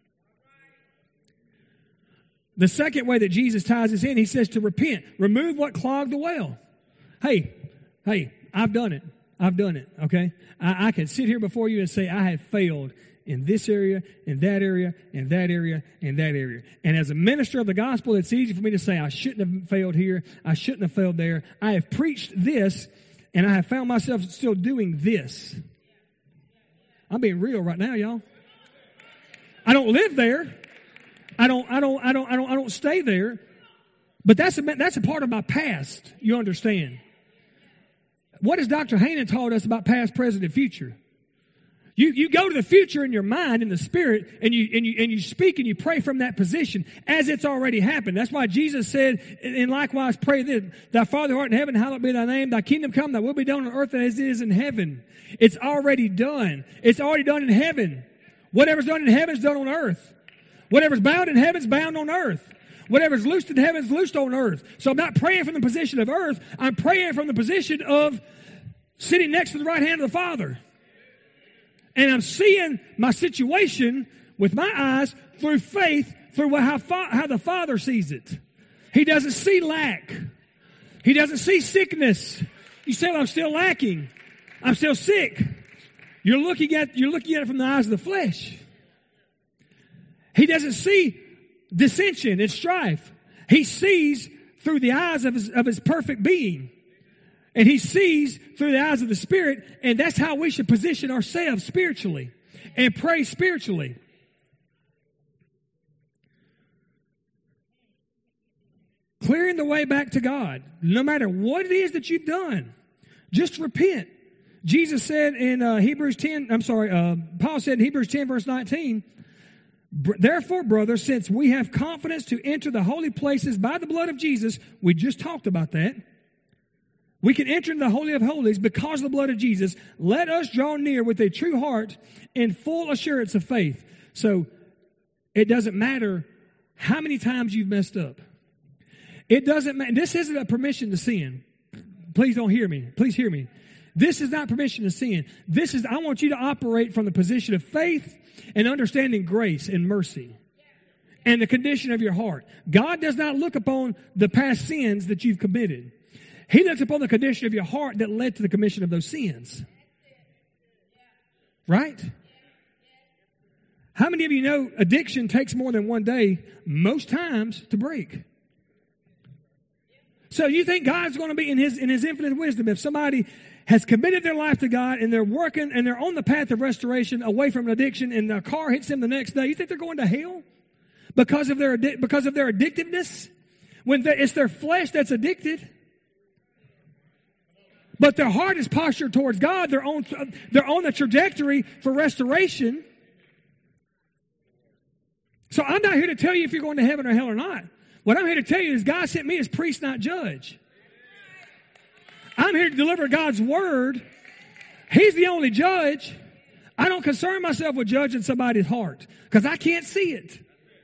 Speaker 1: The second way that Jesus ties us in, he says to repent. Remove what clogged the well. Hey, I've done it. Okay? I can sit here before you and say, I have failed in this area, in that area, in that area, in that area. And as a minister of the gospel, it's easy for me to say, I shouldn't have failed here. I shouldn't have failed there. I have preached this, and I have found myself still doing this. I'm being real right now, y'all. I don't live there. I don't stay there. But that's a part of my past, you understand. What has Dr. Hainan taught us about past, present, and future? You go to the future in your mind, in the spirit, and you speak and you pray from that position as it's already happened. That's why Jesus said, and likewise pray this, Thy Father who art in heaven, hallowed be thy name, thy kingdom come, thy will be done on earth as it is in heaven. It's already done. It's already done in heaven. Whatever's done in heaven is done on earth. Whatever's bound in heaven is bound on earth. Whatever's loosed in heaven is loosed on earth. So I'm not praying from the position of earth. I'm praying from the position of sitting next to the right hand of the Father. And I'm seeing my situation with my eyes through faith, through how the Father sees it. He doesn't see lack. He doesn't see sickness. You say, well, I'm still lacking. I'm still sick. You're looking at it from the eyes of the flesh. He doesn't see dissension and strife. He sees through the eyes of his perfect being. And he sees through the eyes of the Spirit, and that's how we should position ourselves spiritually and pray spiritually. Clearing the way back to God. No matter what it is that you've done, just repent. Jesus said in Paul said in Hebrews 10 verse 19, therefore, brothers, since we have confidence to enter the holy places by the blood of Jesus, we just talked about that. We can enter into the Holy of Holies because of the blood of Jesus. Let us draw near with a true heart in full assurance of faith. So it doesn't matter how many times you've messed up. It doesn't matter. This isn't a permission to sin. Please don't hear me. Please hear me. This is not permission to sin. I want you to operate from the position of faith and understanding grace and mercy and the condition of your heart. God does not look upon the past sins that you've committed. He looks upon the condition of your heart that led to the commission of those sins. Right? How many of you know addiction takes more than one day, most times, to break? So you think God's going to be in his infinite wisdom, if somebody has committed their life to God and they're working and they're on the path of restoration away from an addiction and their car hits them the next day, you think they're going to hell because of their addictiveness? When it's their flesh that's addicted. But their heart is postured towards God. They're on the trajectory for restoration. So I'm not here to tell you if you're going to heaven or hell or not. What I'm here to tell you is God sent me as priest, not judge. I'm here to deliver God's word. He's the only judge. I don't concern myself with judging somebody's heart because I can't see it.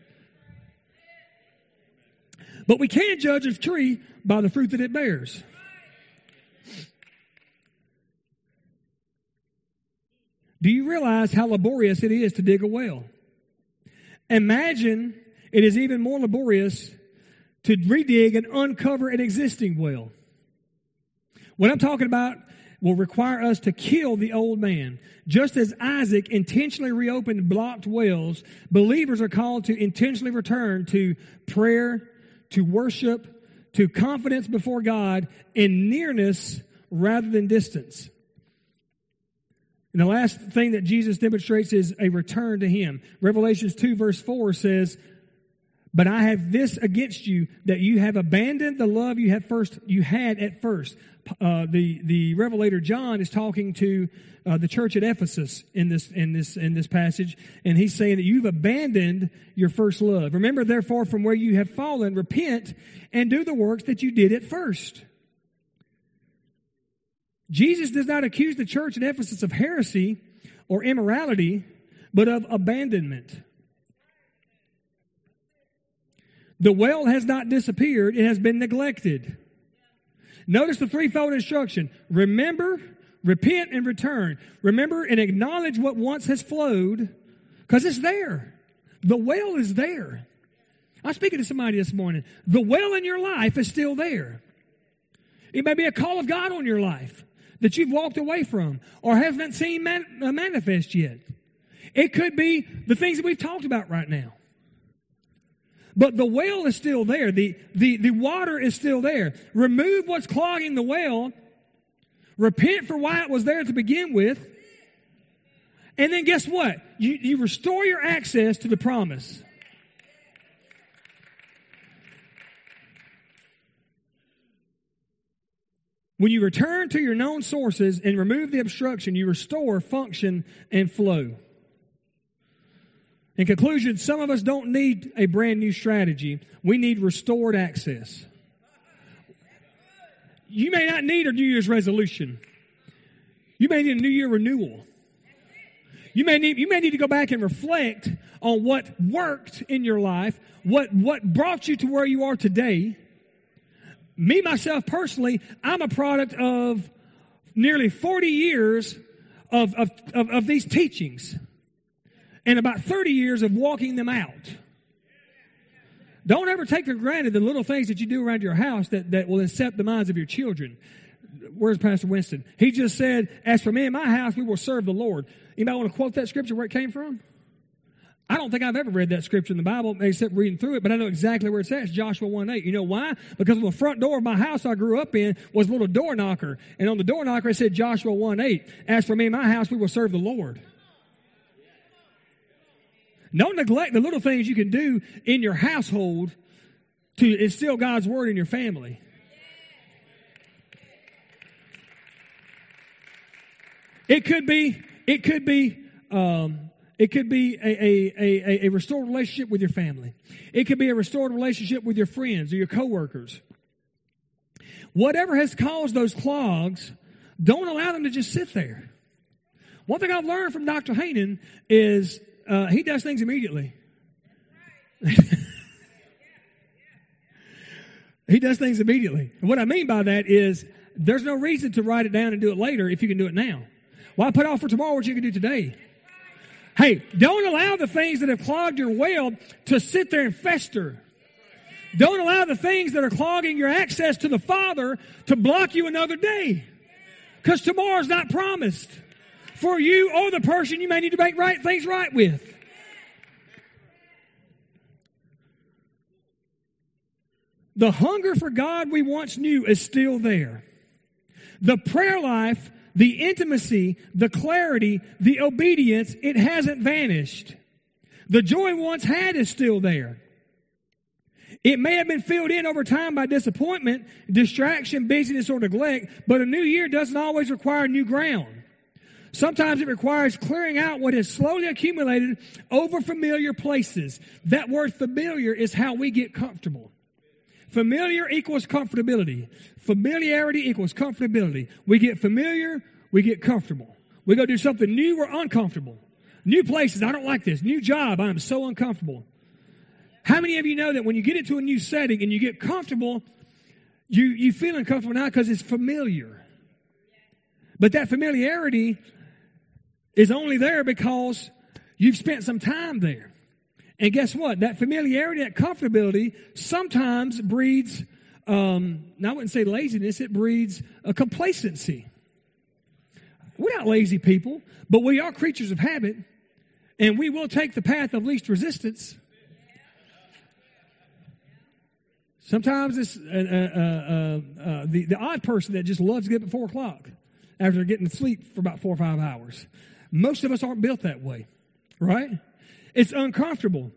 Speaker 1: But we can judge a tree by the fruit that it bears. Do you realize how laborious it is to dig a well? Imagine it is even more laborious to redig and uncover an existing well. What I'm talking about will require us to kill the old man. Just as Isaac intentionally reopened blocked wells, believers are called to intentionally return to prayer, to worship, to confidence before God, in nearness rather than distance. And the last thing that Jesus demonstrates is a return to Him. Revelations 2 verse 4 says, but I have this against you, that you have abandoned the love you had at first. The Revelator John is talking to the church at Ephesus in this passage, and he's saying that you've abandoned your first love. Remember, therefore, from where you have fallen, repent and do the works that you did at first. Jesus does not accuse the church at Ephesus of heresy or immorality, but of abandonment. The well has not disappeared. It has been neglected. Notice the threefold instruction. Remember, repent, and return. Remember and acknowledge what once has flowed, because it's there. The well is there. I'm speaking to somebody this morning. The well in your life is still there. It may be a call of God on your life that you've walked away from or haven't seen manifest yet. It could be the things that we've talked about right now. But the well is still there. The water is still there. Remove what's clogging the well. Repent for why it was there to begin with. And then guess what? You restore your access to the promise. When you return to your known sources and remove the obstruction, you restore function and flow. In conclusion, some of us don't need a brand new strategy. We need restored access. You may not need a New Year's resolution. You may need a New Year renewal. You may need to go back and reflect on what worked in your life, what brought you to where you are today. Me, myself, personally, I'm a product of nearly 40 years of these teachings and about 30 years of walking them out. Don't ever take for granted the little things that you do around your house that will incept the minds of your children. Where's Pastor Winston? He just said, as for me and my house, we will serve the Lord. Anybody want to quote that scripture where it came from? I don't think I've ever read that scripture in the Bible except reading through it, but I know exactly where it's at. It's Joshua 1:8. You know why? Because on the front door of my house I grew up in was a little door knocker. And on the door knocker it said Joshua 1:8. As for me and my house, we will serve the Lord. Don't neglect the little things you can do in your household to instill God's word in your family. It could be a restored relationship with your family. It could be a restored relationship with your friends or your coworkers. Whatever has caused those clogs, don't allow them to just sit there. One thing I've learned from Dr. Hainan is he does things immediately. He does things immediately. And what I mean by that is there's no reason to write it down and do it later if you can do it now. Why put off for tomorrow what you can do today? Hey, don't allow the things that have clogged your well to sit there and fester. Don't allow the things that are clogging your access to the Father to block you another day. Because tomorrow's not promised for you or the person you may need to make things right with. The hunger for God we once knew is still there. The prayer life, the intimacy, the clarity, the obedience, it hasn't vanished. The joy once had is still there. It may have been filled in over time by disappointment, distraction, busyness, or neglect, but a new year doesn't always require new ground. Sometimes it requires clearing out what has slowly accumulated over familiar places. That word familiar is how we get comfortable. Familiar equals comfortability. Familiarity equals comfortability. We get familiar, we get comfortable. We go do something new, we're uncomfortable. New places, I don't like this. New job, I am so uncomfortable. How many of you know that when you get into a new setting and you get comfortable, you feel uncomfortable now because it's familiar. But that familiarity is only there because you've spent some time there. And guess what? That familiarity, that comfortability sometimes breeds, I wouldn't say laziness, it breeds a complacency. We're not lazy people, but we are creatures of habit, and we will take the path of least resistance. Sometimes it's the odd person that just loves to get up at 4 o'clock after getting to sleep for about 4 or 5 hours. Most of us aren't built that way, right? It's uncomfortable.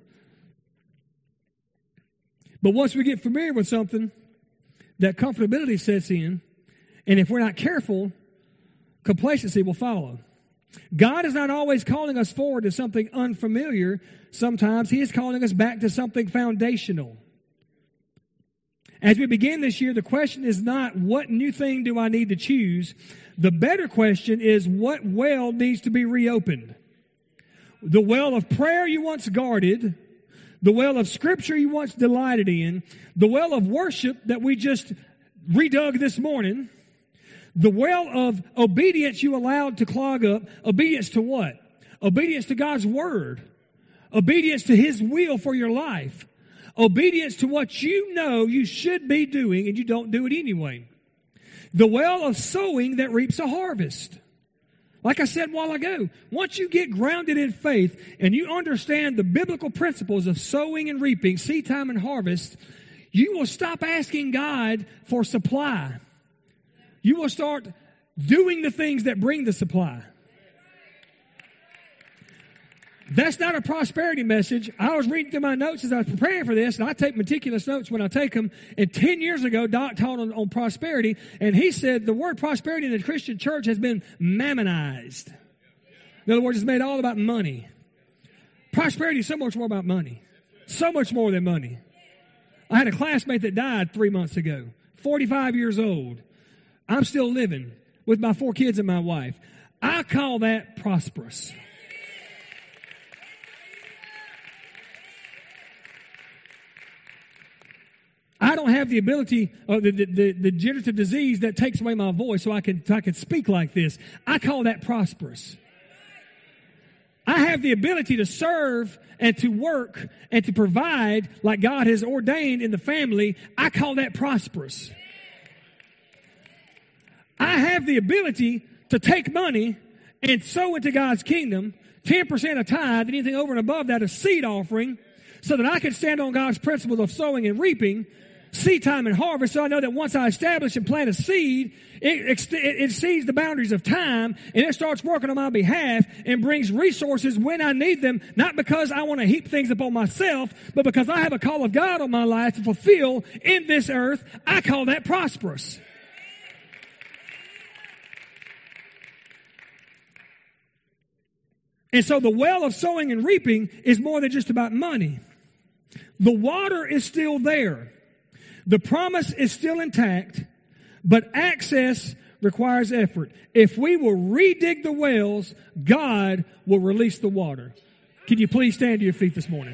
Speaker 1: But once we get familiar with something, that comfortability sets in, and if we're not careful, complacency will follow. God is not always calling us forward to something unfamiliar. Sometimes He is calling us back to something foundational. As we begin this year, the question is not, what new thing do I need to choose? The better question is, what well needs to be reopened? The well of prayer you once guarded, the well of Scripture you once delighted in, the well of worship that we just redug this morning, the well of obedience you allowed to clog up. Obedience to what? Obedience to God's Word. Obedience to His will for your life. Obedience to what you know you should be doing and you don't do it anyway. The well of sowing that reaps a harvest. Like I said a while ago, once you get grounded in faith and you understand the biblical principles of sowing and reaping, seed time and harvest, you will stop asking God for supply. You will start doing the things that bring the supply. That's not a prosperity message. I was reading through my notes as I was preparing for this, and I take meticulous notes when I take them. And 10 years ago, Doc taught on prosperity, and he said the word prosperity in the Christian church has been mammonized. In other words, it's made all about money. Prosperity is so much more about money. So much more than money. I had a classmate that died 3 months ago, 45 years old. I'm still living with my 4 kids and my wife. I call that prosperous. I don't have the ability of the degenerative disease that takes away my voice so I can speak like this. I call that prosperous. I have the ability to serve and to work and to provide like God has ordained in the family. I call that prosperous. I have the ability to take money and sow into God's kingdom, 10% a tithe, and anything over and above that a seed offering, so that I can stand on God's principles of sowing and reaping, seed time and harvest, so I know that once I establish and plant a seed, it exceeds the boundaries of time, and it starts working on my behalf and brings resources when I need them, not because I want to heap things upon myself, but because I have a call of God on my life to fulfill in this earth. I call that prosperous. And so the well of sowing and reaping is more than just about money. The water is still there. The promise is still intact, but access requires effort. If we will redig the wells, God will release the water. Can you please stand to your feet this morning?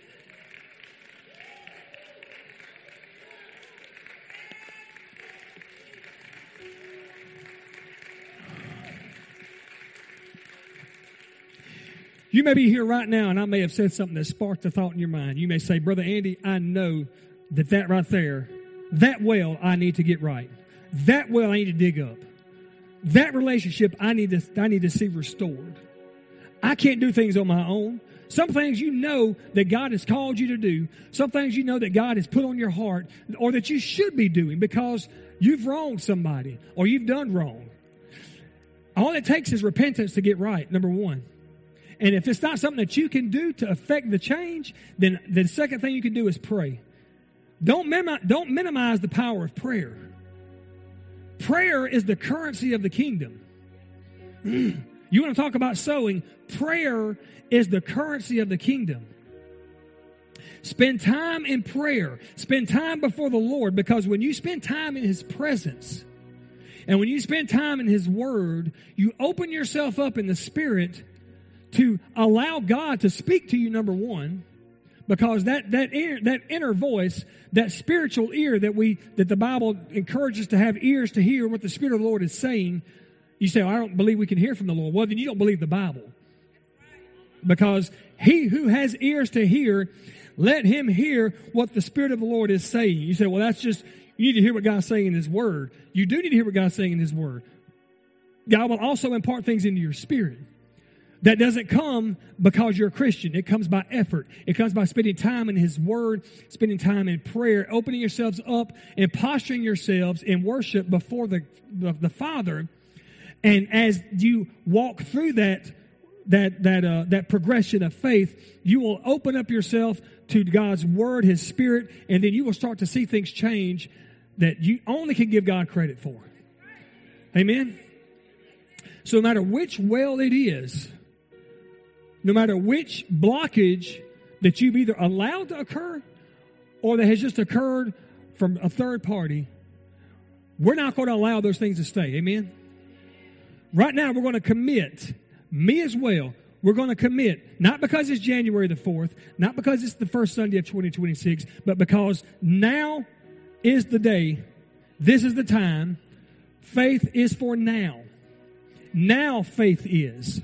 Speaker 1: You may be here right now, and I may have said something that sparked a thought in your mind. You may say, Brother Andy, I know that right there, that well I need to get right. That well I need to dig up. That relationship I need to see restored. I can't do things on my own. Some things you know that God has called you to do. Some things you know that God has put on your heart or that you should be doing because you've wronged somebody or you've done wrong. All it takes is repentance to get right, number one. And if it's not something that you can do to affect the change, then the second thing you can do is pray. Don't minimize the power of prayer. Prayer is the currency of the kingdom. You want to talk about sowing? Prayer is the currency of the kingdom. Spend time in prayer. Spend time before the Lord, because when you spend time in His presence and when you spend time in His Word, you open yourself up in the Spirit to allow God to speak to you, number one, because that inner voice, that spiritual ear that the Bible encourages to have ears to hear what the Spirit of the Lord is saying. You say, I don't believe we can hear from the Lord. Well, then you don't believe the Bible. Because he who has ears to hear, let him hear what the Spirit of the Lord is saying. You say, well, that's just, you need to hear what God's saying in His Word. You do need to hear what God's saying in His Word. God will also impart things into your spirit. That doesn't come because you're a Christian. It comes by effort. It comes by spending time in His Word, spending time in prayer, opening yourselves up and posturing yourselves in worship before the Father. And as you walk through that progression of faith, you will open up yourself to God's Word, His Spirit, and then you will start to see things change that you only can give God credit for. Amen? So no matter which well it is, no matter which blockage that you've either allowed to occur or that has just occurred from a third party, we're not going to allow those things to stay. Amen? Right now, we're going to commit, me as well, we're going to commit, not because it's January the 4th, not because it's the first Sunday of 2026, but because now is the day, this is the time, faith is for now. Now faith is.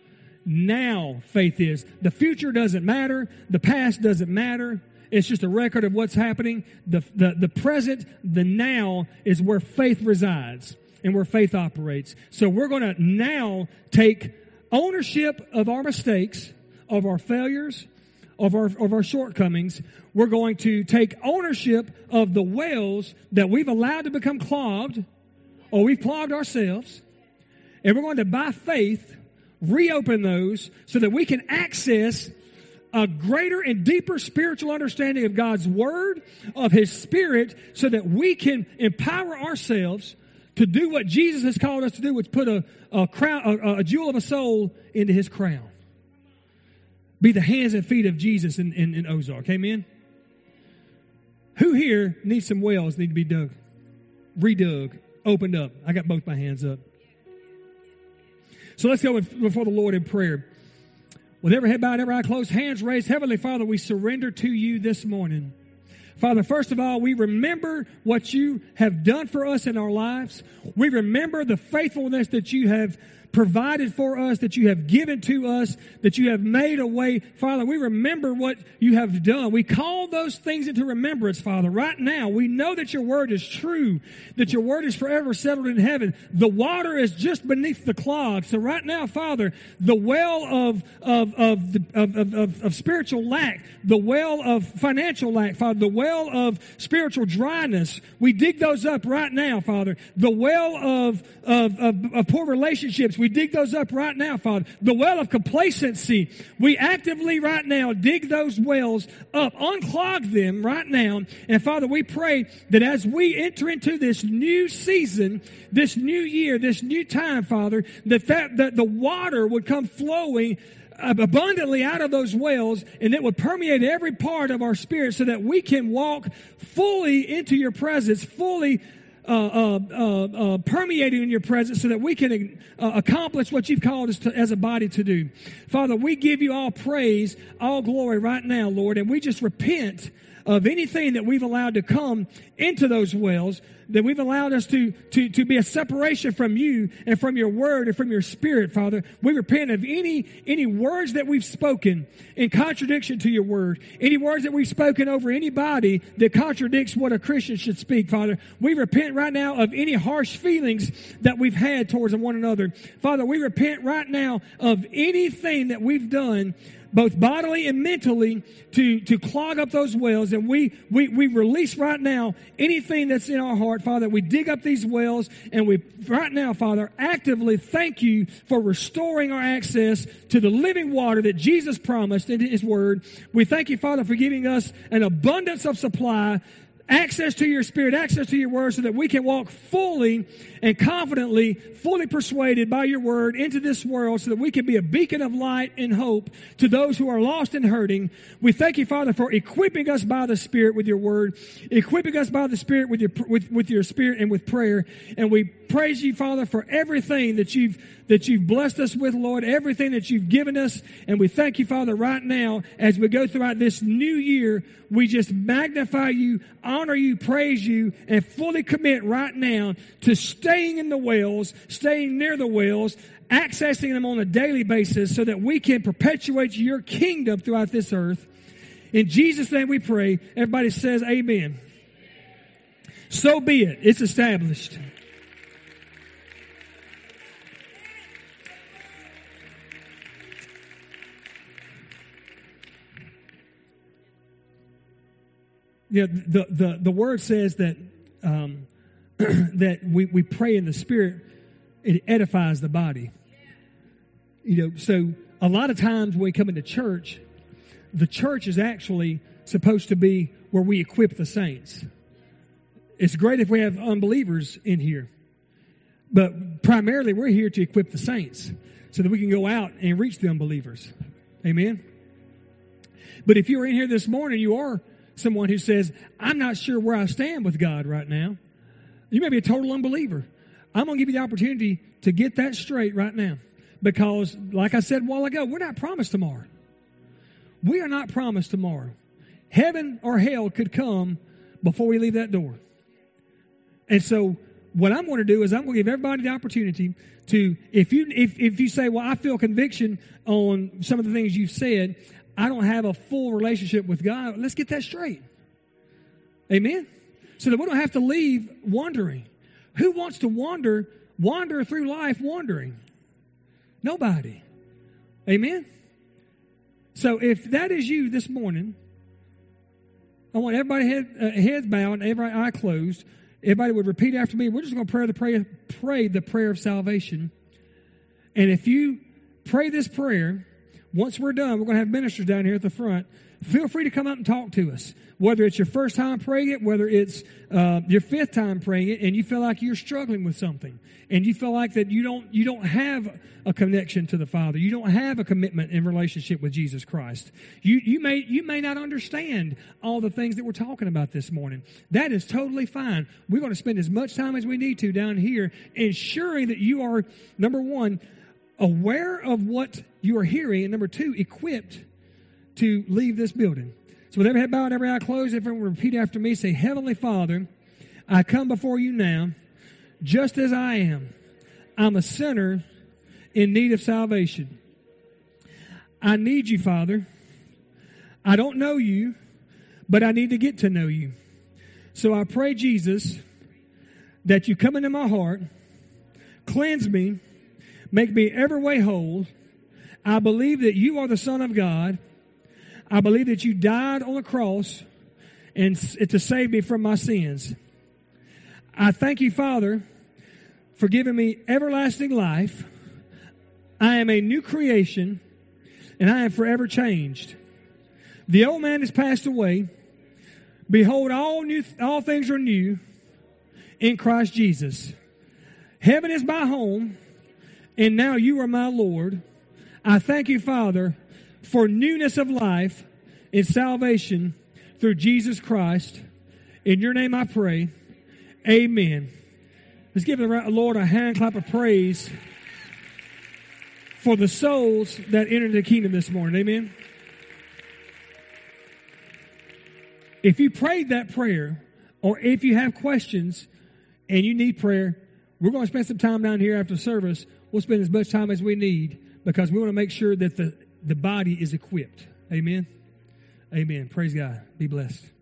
Speaker 1: Now faith is. The future doesn't matter. The past doesn't matter. It's just a record of what's happening. The present, the now is where faith resides and where faith operates. So we're going to now take ownership of our mistakes, of our failures, of our shortcomings. We're going to take ownership of the wells that we've allowed to become clogged or we've clogged ourselves. And we're going to, by faith, reopen those so that we can access a greater and deeper spiritual understanding of God's Word, of His Spirit, so that we can empower ourselves to do what Jesus has called us to do, which put a jewel of a soul into His crown. Be the hands and feet of Jesus in Ozark. Amen? Who here needs some wells need to be dug, redug, opened up? I got both my hands up. So let's go before the Lord in prayer. With every head bowed, every eye closed, hands raised. Heavenly Father, we surrender to You this morning. Father, first of all, we remember what you have done for us in our lives. We remember the faithfulness that you have provided for us, that you have given to us, that you have made a way. Father, we remember what you have done. We call those things into remembrance, Father. Right now, we know that your word is true, that your word is forever settled in heaven. The water is just beneath the clod. So right now, Father, the well of spiritual lack, the well of financial lack, Father, the well of spiritual dryness, we dig those up right now, Father. The well of poor relationships, we dig those up right now, Father. The well of complacency, we actively right now dig those wells up, unclog them right now. And Father, we pray that as we enter into this new season, this new year, this new time, Father, that the water would come flowing abundantly out of those wells, and it would permeate every part of our spirit so that we can walk fully into your presence, fully permeating in your presence so that we can accomplish what you've called us to, as a body to do. Father, we give you all praise, all glory right now, Lord, and we just repent of anything that we've allowed to come into those wells, that we've allowed us to be a separation from you and from your word and from your spirit, Father. We repent of any words that we've spoken in contradiction to your word, any words that we've spoken over anybody that contradicts what a Christian should speak, Father. We repent right now of any harsh feelings that we've had towards one another. Father, we repent right now of anything that we've done, both bodily and mentally, to clog up those wells. And we release right now anything that's in our heart, Father. We dig up these wells, and we right now, Father, actively thank you for restoring our access to the living water that Jesus promised in his word. We thank you, Father, for giving us an abundance of supply, access to your spirit, access to your word, so that we can walk fully and confidently, fully persuaded by your word into this world, so that we can be a beacon of light and hope to those who are lost and hurting. We thank you, Father, for equipping us by the Spirit with your word, equipping us by the Spirit with your spirit and with prayer. And we praise you, Father, for everything that you've blessed us with, Lord, everything that you've given us. And we thank you, Father, right now as we go throughout this new year. We just magnify you, honor you, praise you, and fully commit right now to staying in the wells, staying near the wells, accessing them on a daily basis so that we can perpetuate your kingdom throughout this earth. In Jesus' name we pray. Everybody says amen. So be it. It's established. Yeah, the word says that that we pray in the Spirit, it edifies the body. You know, so a lot of times when we come into church, the church is actually supposed to be where we equip the saints. It's great if we have unbelievers in here, but primarily we're here to equip the saints so that we can go out and reach the unbelievers. Amen. But if you're in here this morning, you are someone who says, I'm not sure where I stand with God right now. You may be a total unbeliever. I'm going to give you the opportunity to get that straight right now. Because, like I said a while ago, we're not promised tomorrow. We are not promised tomorrow. Heaven or hell could come before we leave that door. And so what I'm going to do is I'm going to give everybody the opportunity to, if you say, well, I feel conviction on some of the things you've said, I don't have a full relationship with God, let's get that straight. Amen? So that we don't have to leave wandering. Who wants to wander through life wandering? Nobody. Amen? So if that is you this morning, I want everybody heads bowed and every eye closed. Everybody would repeat after me. We're just going to pray the prayer of salvation. And if you pray this prayer, once we're done, we're going to have ministers down here at the front. Feel free to come up and talk to us. Whether it's your first time praying it, whether it's your fifth time praying it, and you feel like you're struggling with something, and you feel like that you don't have a connection to the Father, you don't have a commitment in relationship with Jesus Christ. You may not understand all the things that we're talking about this morning. That is totally fine. We're going to spend as much time as we need to down here, ensuring that you are, number one, aware of what you are hearing, and number two, equipped to leave this building. So with every head bowed, every eye closed, everyone repeat after me. Say, Heavenly Father, I come before you now, just as I am. I'm a sinner in need of salvation. I need you, Father. I don't know you, but I need to get to know you. So I pray, Jesus, that you come into my heart, cleanse me, make me every way whole. I believe that you are the Son of God. I believe that you died on the cross and to save me from my sins. I thank you, Father, for giving me everlasting life. I am a new creation, and I am forever changed. The old man has passed away. Behold, all things are new in Christ Jesus. Heaven is my home, and now you are my Lord. I thank you, Father, for newness of life and salvation through Jesus Christ. In your name I pray. Amen. Let's give the Lord a hand clap of praise for the souls that entered the kingdom this morning. Amen. If you prayed that prayer, or if you have questions and you need prayer, we're going to spend some time down here after service. We'll spend as much time as we need because we want to make sure that the body is equipped. Amen. Amen. Praise God. Be blessed.